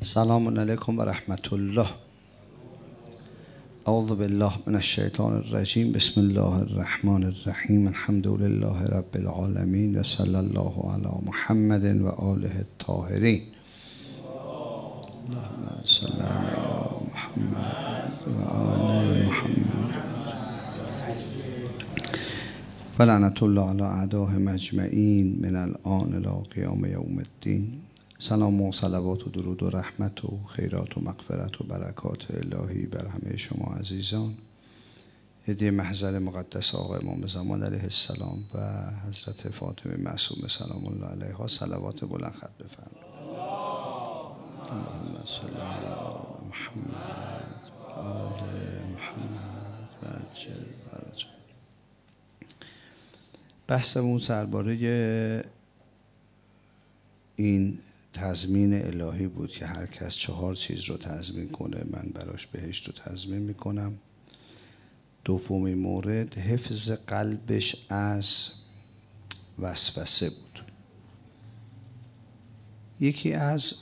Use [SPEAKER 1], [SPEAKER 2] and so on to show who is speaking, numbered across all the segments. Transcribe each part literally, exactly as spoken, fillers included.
[SPEAKER 1] سلام علیکم و رحمت الله. اعوذ بالله من الشیطان الرجیم. بسم الله الرحمن الرحیم. الحمد لله رب العالمین و صلی الله علی محمد و آله الطاهرین. اللهم صل علی محمد و آل محمد و لعنت الله علی اعدائهم اجمعین من الآن الی قیام یوم الدین. سلام و صلوات و درود و رحمت و خیرات و مغفرت و برکات الهی بر همه شما عزیزان، هدیه محضر مقدس آقا امام زمان علیه السلام و حضرت فاطمه معصومه سلام الله علیها صلوات بلند خط بفرمایید. اللهم صل علی محمد و آل محمد و عجل فرجهم. بحثمون درباره این تضمین الهی بود که هر کس چهار چیز رو تضمین کنه من براش بهشت رو تضمین میکنم. دومین مورد حفظ قلبش از وسوسه بود. یکی از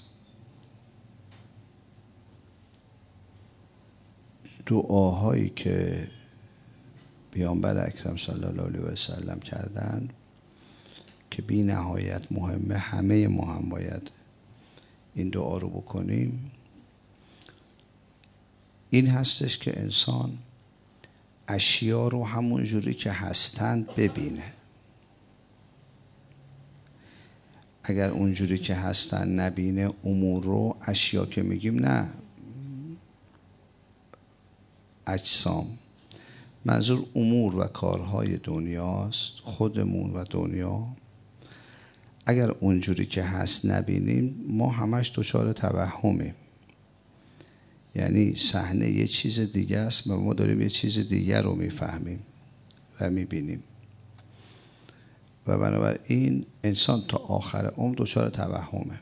[SPEAKER 1] دعاهایی که پیامبر اکرم صلی الله علیه و سلم کردن که بی نهایت مهمه، همه ما هم باید این دعا رو بکنیم، این هستش که انسان اشیا رو همون جوری که هستند ببینه. اگر اونجوری که هستن نبینه امور رو، اشیا که میگیم نه اجسام، منظور امور و کارهای دنیاست، خودمون و دنیا. اگر اونجوری که هست نبینیم ما همش دچار توهمیم، یعنی صحنه یه چیز دیگه است و ما داریم یه چیز دیگه رو میفهمیم و میبینیم و بنابراین انسان تا آخر عمر دچار توهمه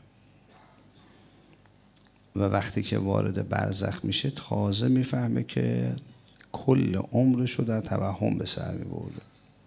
[SPEAKER 1] و وقتی که وارد برزخ میشه تازه میفهمه که کل عمرش رو در توهم به سر میبرده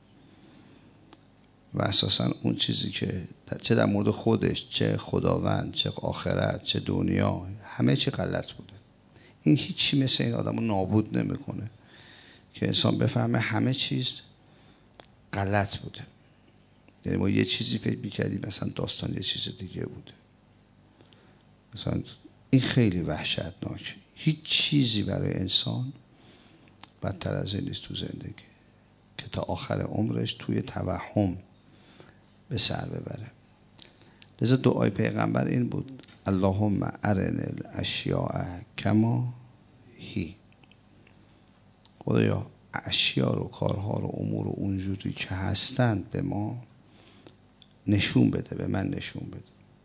[SPEAKER 1] و اساساً اون چیزی که چه در مورد خودش، چه خداوند، چه آخرت، چه دنیا، همه چی غلط بوده. این هیچی مثل این آدم رو نابود نمیکنه که انسان بفهمه همه چیز غلط بوده. یعنی ما یه چیزی فکر میکردیم مثلا داستان یه چیز دیگه بوده. مثلا این خیلی وحشتناکه. هیچ چیزی برای انسان بدتر از این نیست تو زندگی که تا آخر عمرش توی توهم به سر ببره. لذا دعای پیغمبر این بود: اللهم ارنی الاشیاء کما هی. خدایا اشیا رو، کارها رو، امور رو اونجوری که هستند به ما نشون بده، به من نشون بده.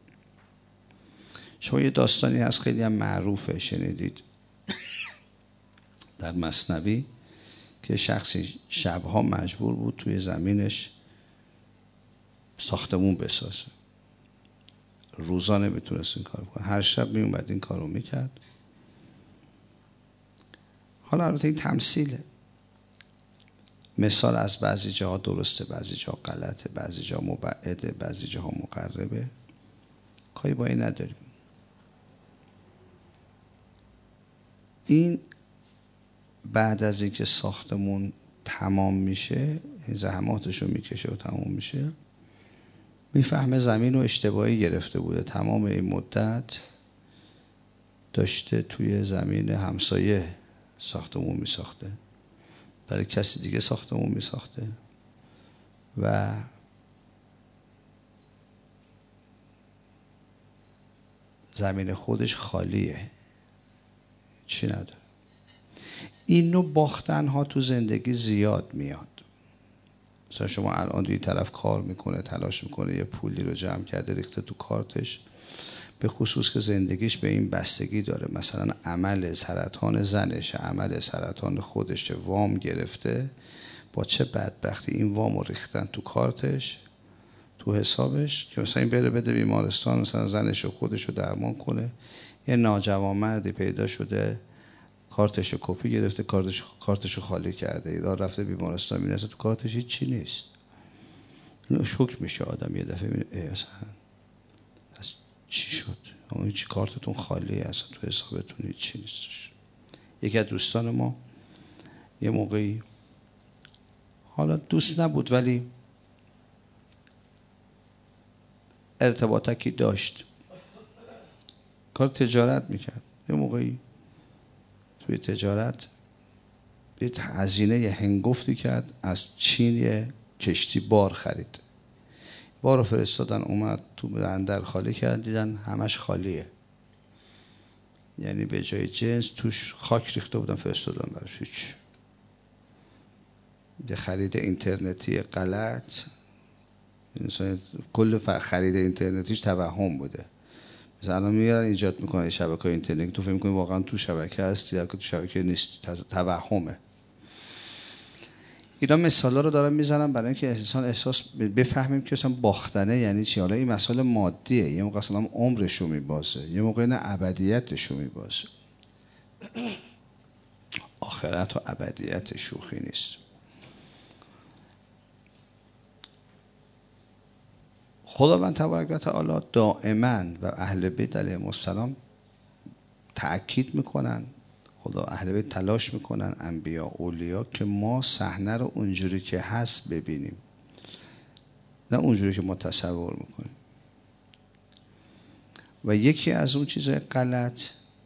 [SPEAKER 1] شما یه داستانی هست خیلی هم معروفه، شنیدید در مثنوی، که شخصی شبها مجبور بود توی زمینش ساختمون بسازه. روزانه میتونست این کار کنه. هر شب میومد این کار رو میکرد. حالا البته این تمثیله. مثال از بعضی جاها درسته، بعضی جاها غلطه، بعضی جاها مبعده، بعضی جاها مقربه. کاری با این نداریم. این بعد از اینکه ساختمون تمام میشه، زحماتش رو میکشه و تمام میشه، میفهمه زمین رو اشتباهی گرفته بوده. تمام این مدت داشته توی زمین همسایه ساختمون میساخته، برای کسی دیگه ساختمون میساخته و زمین خودش خالیه، چی نداره. این نوع باختن ها تو زندگی زیاد میاد. مثلا شما الان دوی طرف کار میکنه، تلاش میکنه، یه پولی رو جمع کرده ریخته تو کارتش، به خصوص که زندگیش به این بستگی داره، مثلا عمل سرطان زنش، عمل سرطان خودش، وام گرفته، با چه بدبختی این وام رو ریختن تو کارتش، تو حسابش، که مثلا این بره بده بیمارستان، مثلا زنش و خودش رو درمان کنه. یه ناجوان مردی پیدا شده کارتش رو کپی گرفته، کارتش کارتش رو خالی کرده، ایدار رفته بیمارستان، میرسه تو کارتش هیچ چی نیست. اینو شوک میشه آدم یه دفعه، میره اصلا چی شد؟ اون هیچ کارتتون خالیه، اصلا تو حسابتون هیچی نیستش. یکی از دوستان ما یه موقعی، حالا دوست نبود ولی ارتباطکی داشت، کار تجارت میکرد، یه موقعی توی تجارت یه هزینه یه هنگفتی کرد، از چین یه کشتی بار خرید، بار رو فرستادن اومد تو بندر خالی کرد، دیدن همش خالیه، یعنی به جای جنس توش خاک ریخته بودن فرستادن براش، هیچ. یه خرید اینترنتی غلط، مثلا کل خرید اینترنتیش توهم بوده. مثلا الان میارن ایجاد میکنن شبکه اینترنتی، تو فکر میکنی واقعا تو شبکه هستی، در که تو شبکه نیست، توهمه. اینا مثالا رو دارم میزنم برای اینکه انسان احساس بفهمیم که اصلا باختنه یعنی چی. حالا این مسئله مادیه، یه موقع اصلا عمرش رو میبازه، یه موقع نه ابدیتش رو میبازه. آخرت و ابدیت شوخی نیست. خداوند تبارک و تعالی دائما و اهل بیت علیهم السلام تأکید میکنن، خدا اهل بیت تلاش میکنن، انبیا اولیا، که ما صحنه رو اونجوری که هست ببینیم، نه اونجوری که ما تصور میکنیم. و یکی از اون چیزهای غلط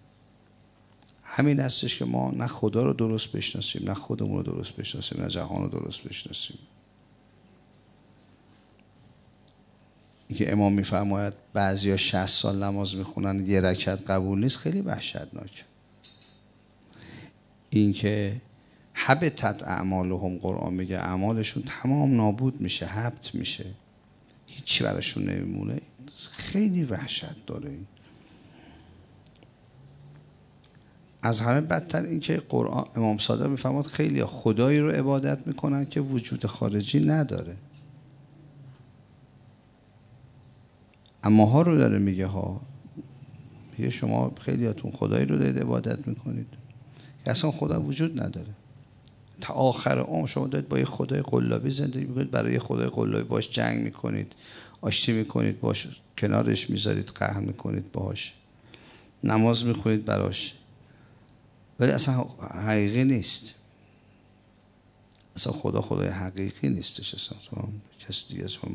[SPEAKER 1] همین هستش که ما نه خدا رو درست بشناسیم، نه خودمون رو درست بشناسیم، نه جهان رو درست بشناسیم. اینکه امام میفرماید بعضیا شصت سال نماز میخونن یه رکعت قبول نیست، خیلی وحشتناک. اینکه حبطت اعمالهم، قرآن میگه اعمالشون تمام نابود میشه، حبط میشه، هیچی براشون نمیمونه، خیلی وحشت داره. این از همه بدتر اینکه قرآن، امام صادق میفرماید خیلی خدایی رو عبادت میکنن که وجود خارجی نداره. اما ها رو داره میگه ها، میگه شما خیلیاتون خدایی رو دارید عبادت میکنید که اصلا خدا وجود نداره. تا آخر عمر شما دارید با یه خدای قلابی زندگی میکنید، برای یه خدای قلابی باش جنگ میکنید، آشتی میکنید باش، کنارش میذارید، قهر میکنید باش، نماز میخونید براش، ولی اصلا حقیقی نیست. اصلا خدا خدای حقیقی نیستش، اصلا کسی دیگه اصلا.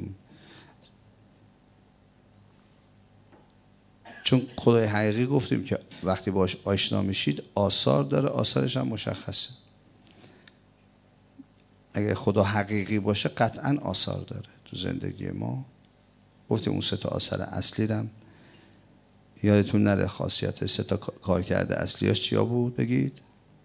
[SPEAKER 1] چون خدای حقیقی گفتیم که وقتی باش آشنا میشید آثار داره، آثارش هم مشخصه. اگر خدا حقیقی باشه قطعا آثار داره تو زندگی ما. گفتیم اون سه تا آثار اصلی رم یادتون نره، خاصیت سه تا کار کرده اصلیاش چیا بود بگید؟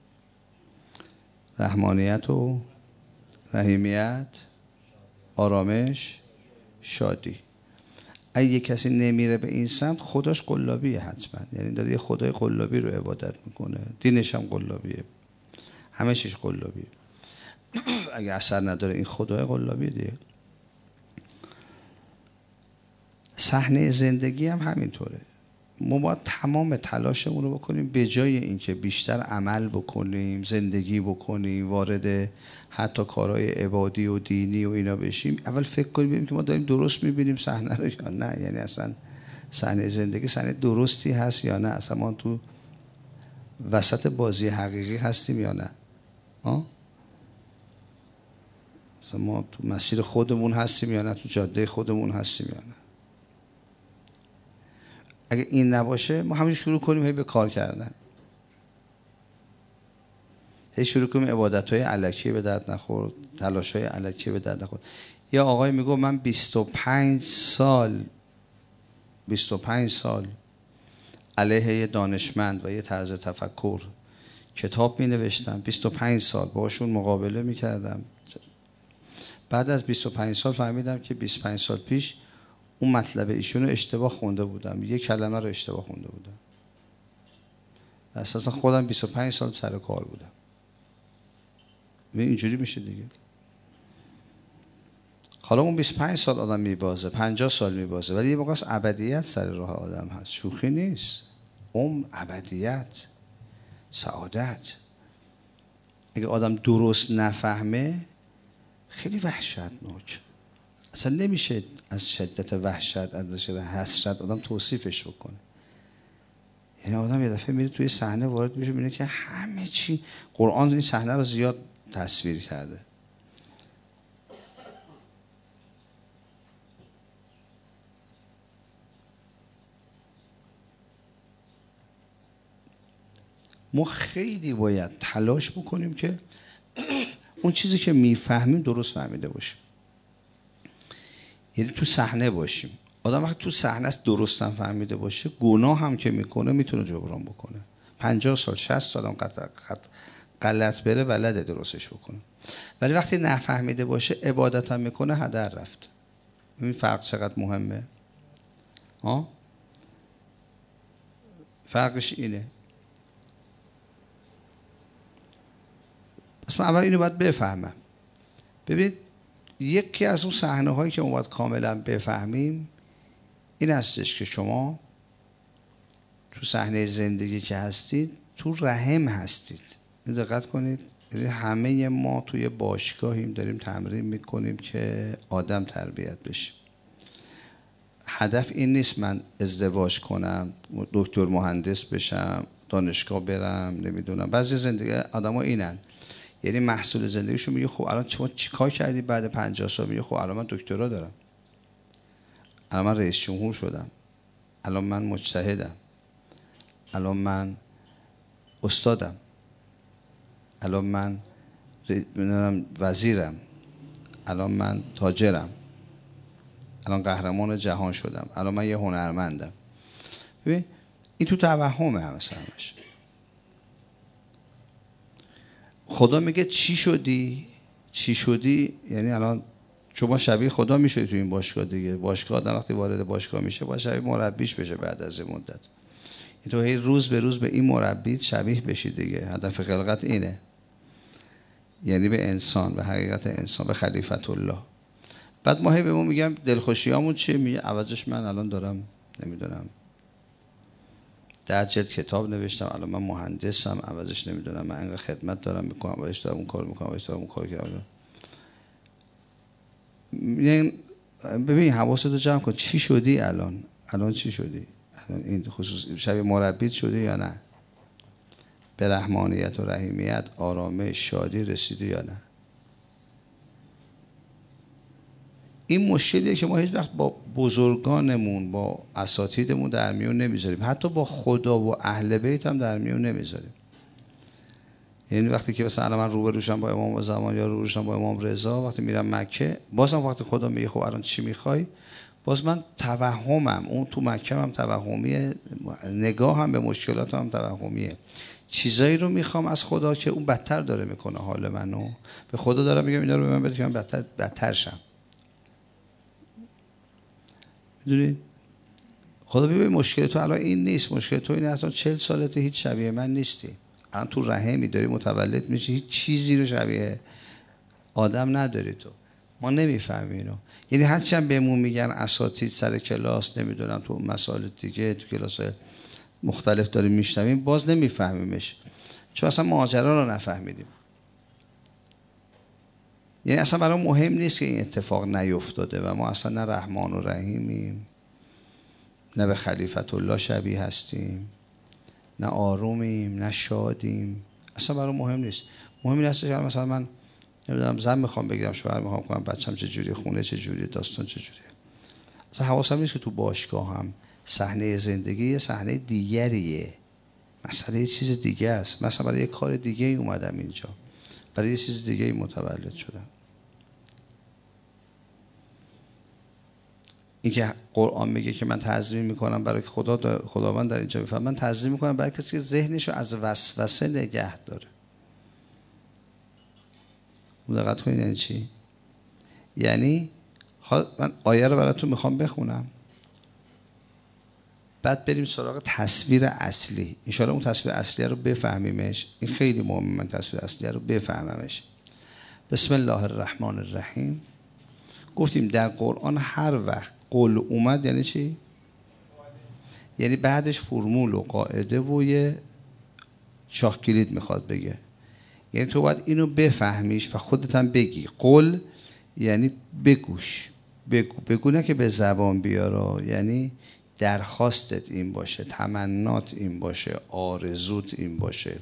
[SPEAKER 1] رحمانیت و رحیمیت، آرامش، شادی. اگه کسی نمیره به این سمت خداش قلابیه حتما، یعنی داره یه خدای قلابی رو عبادت میکنه، دینش هم قلابیه، همه چیش قلابیه. اگه اثر نداره این خدای قلابیه دیگه. صحنه زندگی هم همینطوره. ما باید تمام تلاشمون رو بکنیم به جای اینکه بیشتر عمل بکنیم، زندگی بکنیم، وارد حتی کارهای عبادی و دینی و اینا بشیم، اول فکر کنیم ببینیم که ما داریم درست میبینیم صحنه رو یا نه. یعنی اصلا صحنه زندگی صحنه درستی هست یا نه، اصلا ما تو وسط بازی حقیقی هستیم یا نه. آه؟ اصلا ما تو مسیر خودمون هستیم یا نه، تو جاده خودمون هستیم یا نه. اگه این نباشه ما همین شروع کنیم هی به کار کردن، هی شروع کنیم عبادت‌های الکی به درد نخور، تلاش‌های الکی به درد نخور. یا آقای میگه من بیست و پنج سال بیست و پنج سال علیه یه دانشمند و یه طرز تفکر کتاب می نوشتم، بیست و پنج سال باشون مقابله می کردم. بعد از بیست و پنج سال فهمیدم که بیست و پنج سال پیش اون مطلب ایشون رو اشتباه خونده بودم، یه کلمه رو اشتباه خونده بودم. اساسا خودم بیست و پنج سال سر کار بودم. اینجوری میشه دیگه. حالا اون بیست و پنج سال آدم میبازه، پنجاه سال میبازه، ولی یه موقع از ابدیت سر راه آدم هست. شوخی نیست. عمر، ابدیت، سعادت. اگه آدم درست نفهمه خیلی وحشتناک. اصلا نمیشه از شدت وحشت، از شدت حسرت آدم توصیفش بکنه. این آدم یه دفعه میره توی صحنه وارد میشه، میبینه که همه چی، قرآن این صحنه رو زیاد تصویر کرده. ما خیلی باید تلاش بکنیم که اون چیزی که میفهمیم درست فهمیده باشیم. یعنی تو صحنه باشیم. آدم وقتی تو صحنه است درست هم فهمیده باشه، گناه هم که میکنه میتونه جبران بکنه. پنجاه سال شصت سال هم غلط بره بلده درستش بکنه. ولی وقتی نفهمیده باشه عبادت هم میکنه هدر رفت. این فرق چقدر مهمه. ها؟ فرقش اینه. پس من اول اینو باید بفهمم. ببینید یکی از اون صحنه هایی که ما باید کاملا بفهمیم این هستش که شما تو صحنه زندگی که هستید تو رحم هستید. دقت کنید، همه ما توی باشگاهیم داریم تمرین میکنیم که آدم تربیت بشیم. هدف این نیست من ازدواج کنم، دکتر مهندس بشم، دانشگاه برم، نمیدونم. بعضی زندگی آدما اینن، یعنی محصول زندگیشون میگه خب الان شما چیکار کردی بعد پنجاه سال؟ میگه خب الان من دکترا دارم، الان من رئیس جمهور شدم، الان من مجتهدم، الان من استادم، الان من وزیرم، الان من تاجرم، الان قهرمان جهان شدم، الان من یه هنرمندم. ببین این تو توهمه هم مثلا. خدا میگه چی شدی؟ چی شدی؟ یعنی الان شما شبیه خدا میشدی تو این باشگاه دیگه. باشگاه آدم وقتی وارد باشگاه میشه باید شبیه مربیش بشه بعد از این مدت. تو هی روز به روز به این مربی شبیه بشی دیگه. هدف خلقت اینه. یعنی به انسان، به حقیقت انسان، به خلیفت الله. بعد ما هی به ما میگم دلخوشیامون چیه؟ میگه عوضش من الان دارم نمیدونم ده جلد کتاب نوشتم، الان من مهندسم، عوضش نمیدونم من انقدر خدمت دارم میکنم، عوضش دارم اون کار میکنم، عوضش دارم اون کار کردم. یعنی ببین حواستو جمع کن، چی شدی الان؟ الان چی شدی؟ الان این خصوص شبیه مربیت شدی یا نه؟ به رحمانیت و رحیمیت، آرامش، شادی رسیدی یا نه؟ این مشکلیه که ما هیچ وقت با بزرگانمون، با اساتیدمون در میون نمیذاریم، حتی با خدا و اهل بیت هم در میون نمیذاریم. یعنی وقتی که مثلا من روبروشم با امام زمان یا روبروشم با امام رضا، وقتی میرم مکه، بازم وقتی خدا میگه خب الان چی میخوای، باز من توهمم، اون تو مکه هم توهمیه، نگاه هم به مشکلات هم توهمیه. چیزایی رو میخوام از خدا که اون بدتر داره میکنه حال منو. به خدا دارم میگم اینا رو به من بده که من بدتر بدتر شم. میدونی؟ خدا ببین مشکل تو الان این نیست، مشکل تو اینه اصلا چهل سالته هیچ شبیه من نیستی. الان تو رحمی داری متولد میشی، هیچ چیزی رو شبیه آدم نداری تو. ما نمیفهمیم اینو. یعنی هرچند بهمون میگن اساتید سر کلاس، نمیدونم تو مسائل دیگه تو کلاس مختلف داریم میشنویم، باز نمیفهمیمش، چون اصلا ماجرا رو نفهمیدیم. یعنی اصلا برای مهم نیست که این اتفاق نیفتاده و ما اصلا نه رحمان و رحیمیم، نه به خلیفت الله شبیه هستیم، نه آرومیم، نه شادیم. اصلا برای مهم نیست. مهم این هستش که مثلا من نمیدونم زن میخوام بگیرم، شوهر میخوام کنم، بچه‌م چه جوری، خونه چه جوری، داستان چه جوریه. اصلا حواسم نیست که تو باشگاه هم صحنه زندگی یه صحنه دیگریه، مسئله یه چیز دیگه است. مثلا برای یه کار دیگه ای اومدم اینجا، برای یه چیز دیگه ای متولد شدم. این که قرآن میگه که من تعظیم میکنم برای که خدا خداوند در اینجا میفهم، من تعظیم میکنم برای کسی که ذهنشو از وسوسه نگه داره. دقت کنید یعنی چی؟ یعنی من آیه رو براتون میخوام بخونم، بعد بریم سراغ تصویر اصلی. ان شاءالله اون تصویر اصلی رو بفهمیمش. این خیلی مهمه، من تصویر اصلی رو بفهممش. بسم الله الرحمن الرحیم. گفتیم در قرآن هر وقت قول اومد یعنی چی؟ یعنی بعدش فرمول و قاعده و یه شاه کلید میخواد بگه. یعنی تو باید اینو بفهمیش و خودت هم بگی. قول یعنی بگوش، بگو، بگو نه که به زبان بیارا، یعنی درخواستت این باشه، تمنات این باشه، آرزوت این باشه،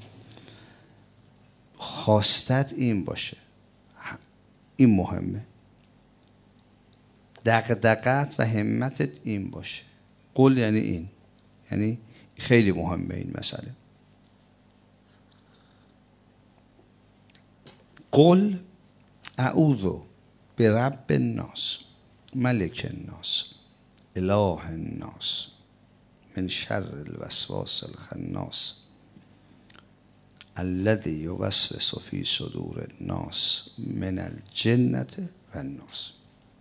[SPEAKER 1] خواستت این باشه. این مهمه. دغدغت و همتت این باشه. قول یعنی این، یعنی خیلی مهمه این مسئله. قل اعوذ برب الناس ملک الناس اله الناس من شر الوسواس الخناس الذي يوسوس في صدور الناس من الجنة والناس.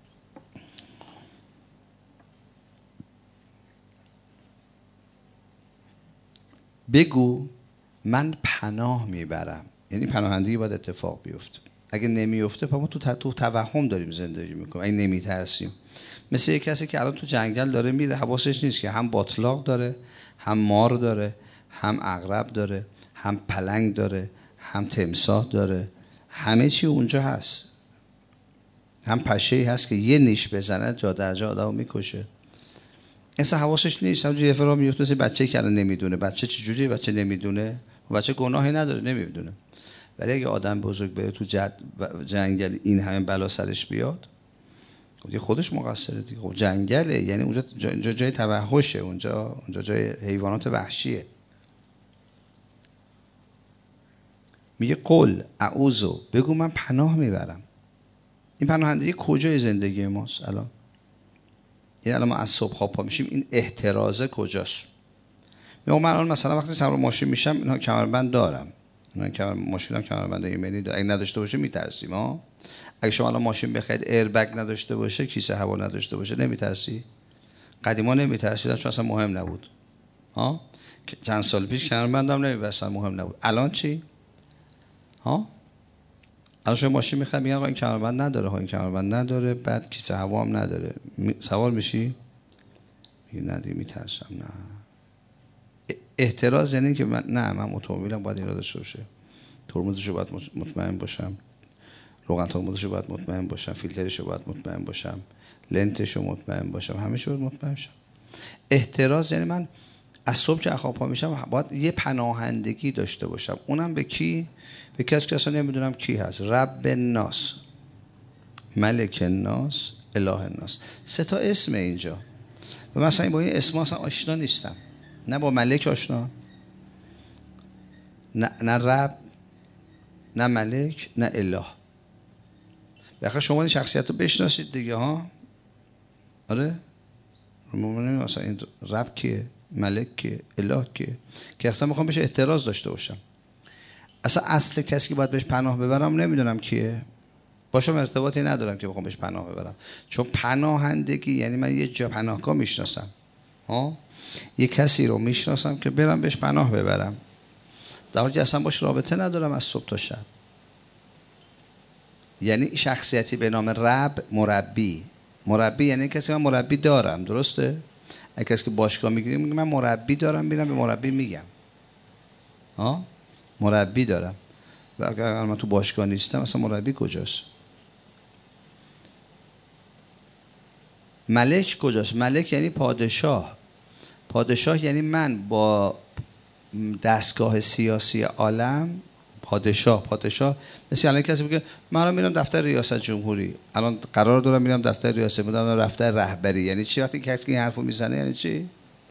[SPEAKER 1] بگو من پناه میبرم. یعنی پناهندگی باید اتفاق بیفته. اگه نمیفته پس ما تو تو توهم داریم زندگی میکنیم. اگه نمیترسیم، مثل یک کسی که الان تو جنگل داره میره، حواسش نیست که هم باطلاق داره، هم مار داره، هم عقرب داره، هم پلنگ داره، هم تمساح داره، همه چی اونجا هست. هم پشه‌ای هست که یه نیش بزنه جا در جا آدمو میکشه. اصلا حواسش نیست. هم جوری فرا میفته مثل بچه‌ای که الان نمیدونه. بچه چجوری بچه نمیدونه؟ بچه گناهی نداره، نمیدونه. ولی اگه آدم بزرگ بره تو جنگل این همه بلا سرش بیاد، دیگه خودش مقصره دیگه. خب جنگله، یعنی اونجا جای, جای توحشه، اونجا اونجا جای حیوانات وحشیه. میگه قل اعوذ، بگو من پناه میبرم. این پناهندگی کجای زندگی ماست الان؟ این الان ما از صبح خواب پا میشیم، این احترازه کجاست؟ میگم من الان مثلا وقتی سوار ماشین میشم اینا کمربند دارم، اینا کمر ماشینم کمربند ایمنی داره. اگه نداشته باشه میترسیم ها. اگه شما الان ماشین بخرید ایربگ نداشته باشه، کیسه هوا نداشته باشه، نمیترسی؟ قدیما نمیترسیدن چون اصلا مهم نبود ها. چند سال پیش کمربندم نمیبستن، مهم نبود. الان چی ها؟ الان شما ماشین میخوای میگن این کمربند نداره ها، این کمربند نداره، بعد کیسه هوا هم نداره. می... سوار میشی؟ میگه نه دیگه میترسم. نه احتراز یعنی که من نه من اتومبیلم باید این را داشته باشه، ترمزشو باید مطمئن باشم، روغن ترمزشو باید مطمئن باشم، فیلترشو باید مطمئن باشم، لنتشو مطمئن باشم، همه چی باید مطمئن باشم. احتراز یعنی من از صبح که خواب پا میشم باید یه پناهندگی داشته باشم. اونم به کی؟ به کسی که اصلا نمیدونم کی هست. رب الناس، ملک الناس، اله الناس. سه تا اسم اینجا. و مثلا با این اسم اصلا آشنا نیستم. نه با ملک آشنا، نه, نه رب، نه ملک، نه اله. بخاطر شما این شخصیت رو بشناسید دیگه ها. آره مؤمنین مثلا این رب کیه، ملک کیه، اله کیه، که اصلا میخوام بهش احتراز داشته باشم. اصلا اصل کسی که باید بهش پناه ببرم نمیدونم کیه، باشم ارتباطی ندارم که بخوام بهش پناه ببرم. چون پناهندگی یعنی من یه جا پناهگاه میشناسم ها، یه کسی رو میشناسم که برم بهش پناه ببرم، در حالی که اصلا باش رابطه ندارم از صبح تا شب. یعنی شخصیتی به نام رب، مربی. مربی یعنی کسی من مربی دارم، درسته؟ اگه کسی که باشگاه میگیریم میگه من مربی دارم، میرم به مربی میگم ها مربی دارم. و اگر من تو باشگاه نیستم اصلا مربی کجاست؟ ملک کجاست؟ ملک یعنی پادشاه. پادشاه یعنی من با دستگاه سیاسی عالم پادشاه. پادشاه مثل الان کسی میگه من الان میرم دفتر ریاست جمهوری، الان قرار دارم میرم دفتر ریاست، میرم دفتر رهبری. یعنی چی وقتی کسی این حرفو میزنه؟ یعنی چی؟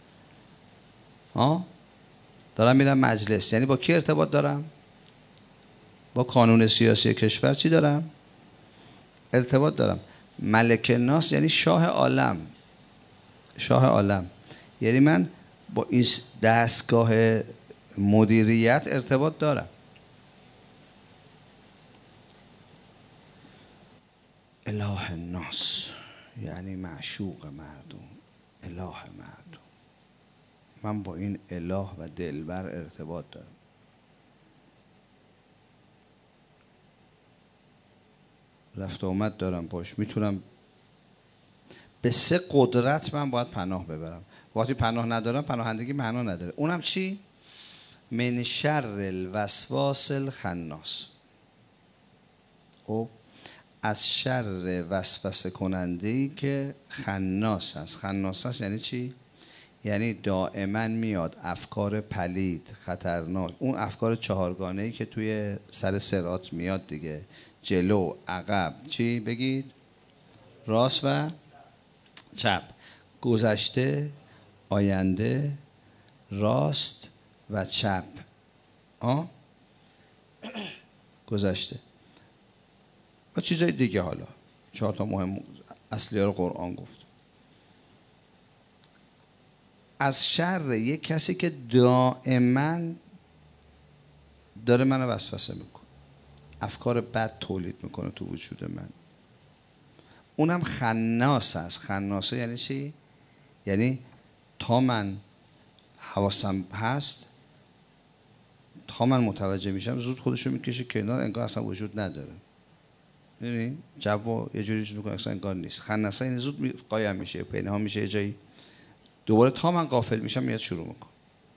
[SPEAKER 1] ها دارم میرم مجلس. یعنی با کی ارتباط دارم؟ با قانون سیاسی کشور چی دارم؟ ارتباط دارم. ملک الناس یعنی شاه عالم. شاه عالم یعنی من با این دستگاه مدیریت ارتباط دارم. اله الناس یعنی معشوق مردم، اله مردم. من با این اله و دلبر ارتباط دارم. رفت آمد دارم باش، میتونم به سه قدرت من باید پناه ببرم. وقتی پناه ندارم پناهندگی معنا نداره. اونم چی؟ من شر الوسواس الخناس. خب از شر وسوسه کننده‌ای که خناس است. خناس است یعنی چی؟ یعنی دائما میاد افکار پلید خطرناک، اون افکار چهارگانه‌ای که توی سر صراط میاد دیگه، جلو، عقب، چی بگید؟ راست و چپ، گذشته، آینده، راست و چپ. آه؟ گذشته و چیزای دیگه. حالا چهار تا مهم اصلی ها رو قرآن گفت. از شر یک کسی که دائما داره منو وسوسه میکنه، افکار بد تولید میکنه تو وجود من، اونم خناس است. خناسه یعنی چی؟ یعنی تا من حواسم هست، تا من متوجه میشم، زود خودشو میکشه کنار، انگار اصلا وجود نداره. میدونی جو یه جوری چیز میکنه اصلا انگار نیست. خناسه یعنی زود قایم میشه، پنهان میشه یه جایی، دوباره تا من غافل میشم میاد شروع میکنه.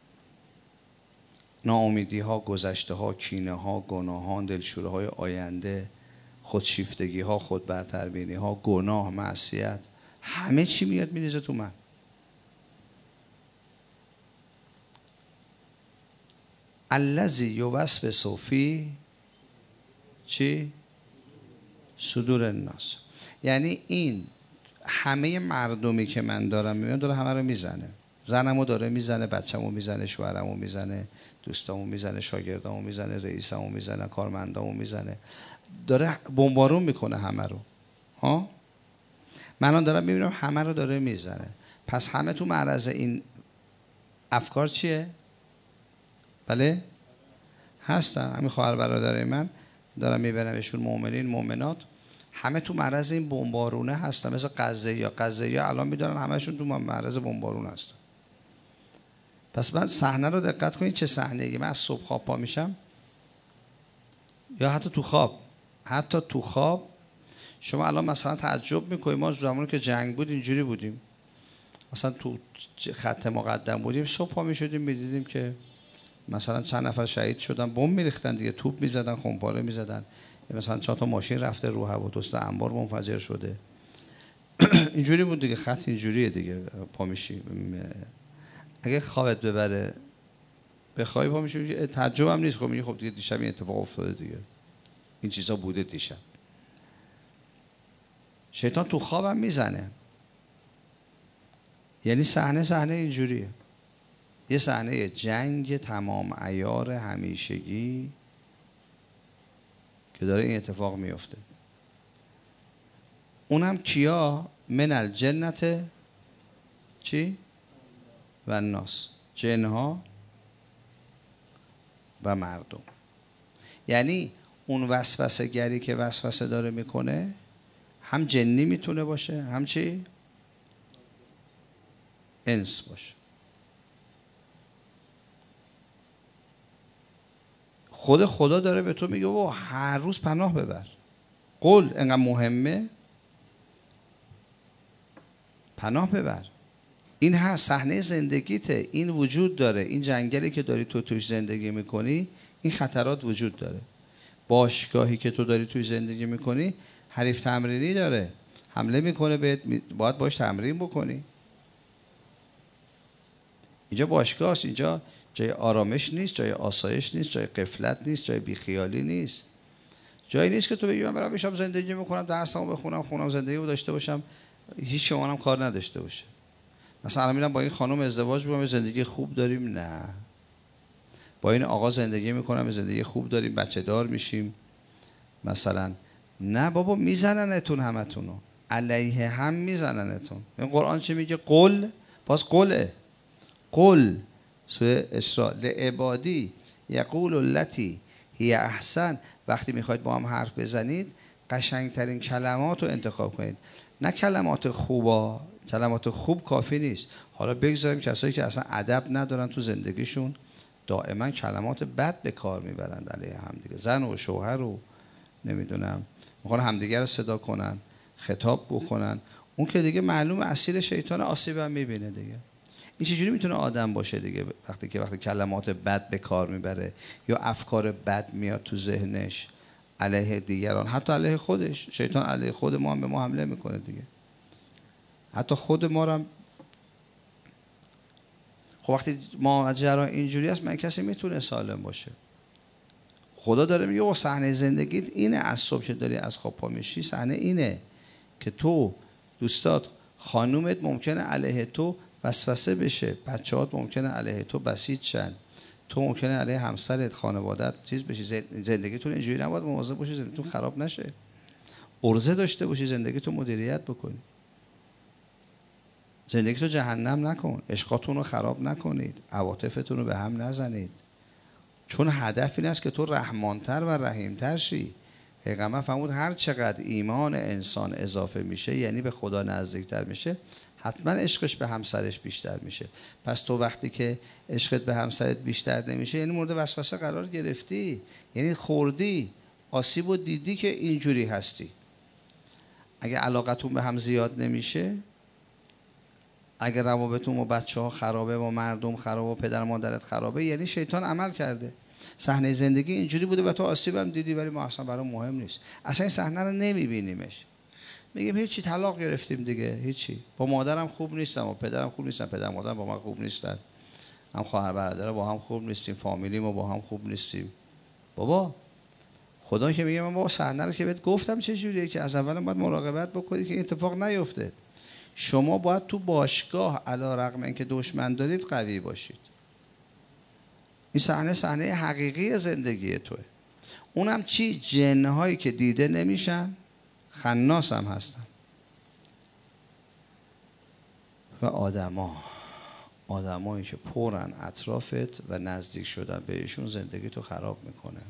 [SPEAKER 1] ناامیدی ها، گذشته ها، کینه ها، گناهان، دلشوره های آینده، خودشیفتگی ها، خود برتربینی ها، گناه، معصیت، همه چی میاد میریزه تو من. الذی یوسوس فی چی؟ صدور الناس. یعنی این همه مردمی که من دارم میبینم داره همه رو میزنه. زنمو داره میزنه، بچه‌مو میزنه، شوهرمو میزنه، دوستامو میزنه، شاگردامو میزنه، رئیسمو میزنه، کارمندامو میزنه، داره بمبارون میکنه همه رو. ها؟ من دارم میبینم همه رو داره میزنه. پس همه تو معرض این افکار چیه؟ بله؟ هستن. همین خواهر برادرای من دارم میبرمشون، مؤمنین مؤمنات، همه تو معرض این بمبارونه هستن. مثل غزه یا غزه یا الان میدونن همشون تو معرض بمبارون هستن. پس من صحنه رو دقت کنید، چه صحنه‌ای. من از صبح خواب پا میشم، یا حتی تو خواب، حتی تو خواب شما الان مثلا تعجب میکنید، ما زمانی که جنگ بود اینجوری بودیم، مثلا تو خط مقدم بودیم، صبح پا میشدیم میدیدیم که مثلا چند نفر شهید شدن، بمب میریختن دیگه، توپ میزدن، خمپاره میزدن، مثلا چهار تا ماشین رفته رو هوا، دوست انبار منفجر شده. اینجوری بود دیگه، خط اینجوریه دیگه. پا میشی اگه خوابت ببره بخوای پا میشی، تعجب هم نیست. خب میگی خب دیگه دیشب این اتفاق افتاده دیگه، این چیزا بوده دیشب. شیطان تو خوابم میزنه. یعنی صحنه صحنه اینجوریه، یه صحنه جنگ تمام عیار همیشگی که داره این اتفاق میفته. اونم کیا؟ من الجنت چی؟ و الناس، جنها و مردم. یعنی اون وسوسه گری که وسوسه داره میکنه، هم جنی میتونه باشه، هم چی؟ انس باشه. خود خدا داره به تو میگه و هر روز پناه ببر. قول انقدر مهمه، پناه ببر. این هست، صحنه زندگیته، این وجود داره. این جنگلی که داری تو توش زندگی میکنی، این خطرات وجود داره. باشگاهی که تو داری توش زندگی میکنی، حریف تمرینی داره، حمله میکنه بهت، باید باش تمرین بکنی. اینجا باشگاه است، اینجا جای آرامش نیست، جای آسایش نیست، جای غفلت نیست، جای بیخیالی نیست. جایی نیست که تو بگی من برام بشم زندگی میکنم، درسمو بخونم، خونم زندگی داشته باشم، هیچ شمانم کار نداشته باشه. مثلا الان میرم با این خانم ازدواج میکنم، زندگی خوب داریم، نه. با این آقا زندگی میکنم، زندگی خوب داریم، بچه دار میشیم مثلا، نه بابا، میزننتون همتونو، علیه هم میزننتون. این قرآن چی میگه؟ قل، باز قله، قل سوره اسراء لعبادی یقول التی هی احسن. وقتی میخواید با هم حرف بزنید قشنگترین کلمات رو انتخاب کنید، نه کلمات خوبا. کلمات خوب کافی نیست. حالا بگذاریم کسایی که اصلا ادب ندارن تو زندگیشون، دائما کلمات بد به کار میبرند علیه هم دیگه، زن و شوهر رو نمیدونم میخوان همدیگه رو صدا کنن، خطاب بکنن، اون که دیگه معلوم اسیر شیطان، آسیب هم میبینه دیگه. این چجوری میتونه آدم باشه دیگه وقتی که وقتی کلمات بد به کار میبره یا افکار بد میاد تو ذهنش علیه دیگران، حتی علیه خودش. شیطان علیه خود ما هم به ما حمله میکنه دیگه. حتی خود ما رو هم خب وقتی ماجرا اینجوری است، من کسی میتونه سالم باشه؟ خدا داره میگه او صحنه زندگیت اینه، از صبح که داری از خواب پا میشی صحنه اینه که تو، دوستات، خانومت ممکنه علیه تو وسوسه بشه، بچه‌هات ممکنه علیه تو بسیج شن، تو ممکنه علیه همسرت، خانوادت چیز بشی. زندگیتون اینجوری نباید مواظب باشی زندگیتون خراب نشه. عرضه داشته باشی زندگیتون مدیریت بکنی. زندگیتو جهنم نکن، عشقاتون رو خراب نکنید، عواطفتون رو به هم نزنید، چون هدف این است که تو رحمانتر و رحیمتر شی. پیغمبر فرمود هر چقدر ایمان انسان اضافه میشه، یعنی به خدا نزدیکتر میشه، حتما عشقش به همسرش بیشتر میشه. پس تو وقتی که عشقت به همسرت بیشتر نمیشه، یعنی مورد وسوسه قرار گرفتی، یعنی خوردی، آسیب و دیدی که اینجوری هستی. اگه علاقتون به هم زیاد نمیشه، اگر روابطتون با بچه ها خرابه، با مردم خرابه، با پدر مادرت خرابه، یعنی شیطان عمل کرده. صحنه زندگی اینجوری بوده و تو آسیبم دیدی، ولی ما اصلا برای مهم نیست، اصلا این صحنه رو نمیبینیمش. میگیم هیچی، طلاق گرفتیم دیگه، هیچی، با مادرم خوب نیستم، با پدرم خوب نیستم، پدر مادرم با من خوب نیستن، هم خواهر برادر با هم خوب نیستیم، فامیلی ما با هم خوب نیستیم. بابا خدا که میگه من با صحنه رو که بهت گفتم چه جوریه، که از اول باید مراقبت بکنید که این اتفاق نیفته. شما باید تو باشگاه علی رغم اینکه دشمن دارید قوی باشید. این صحنه صحنه حقیقی زندگی توه. اونم چی؟ جنهایی که دیده نمیشن، خناس هم هستن، و آدما آدمایی که پرن اطرافت و نزدیک شدن بهشون زندگی تو خراب میکنه.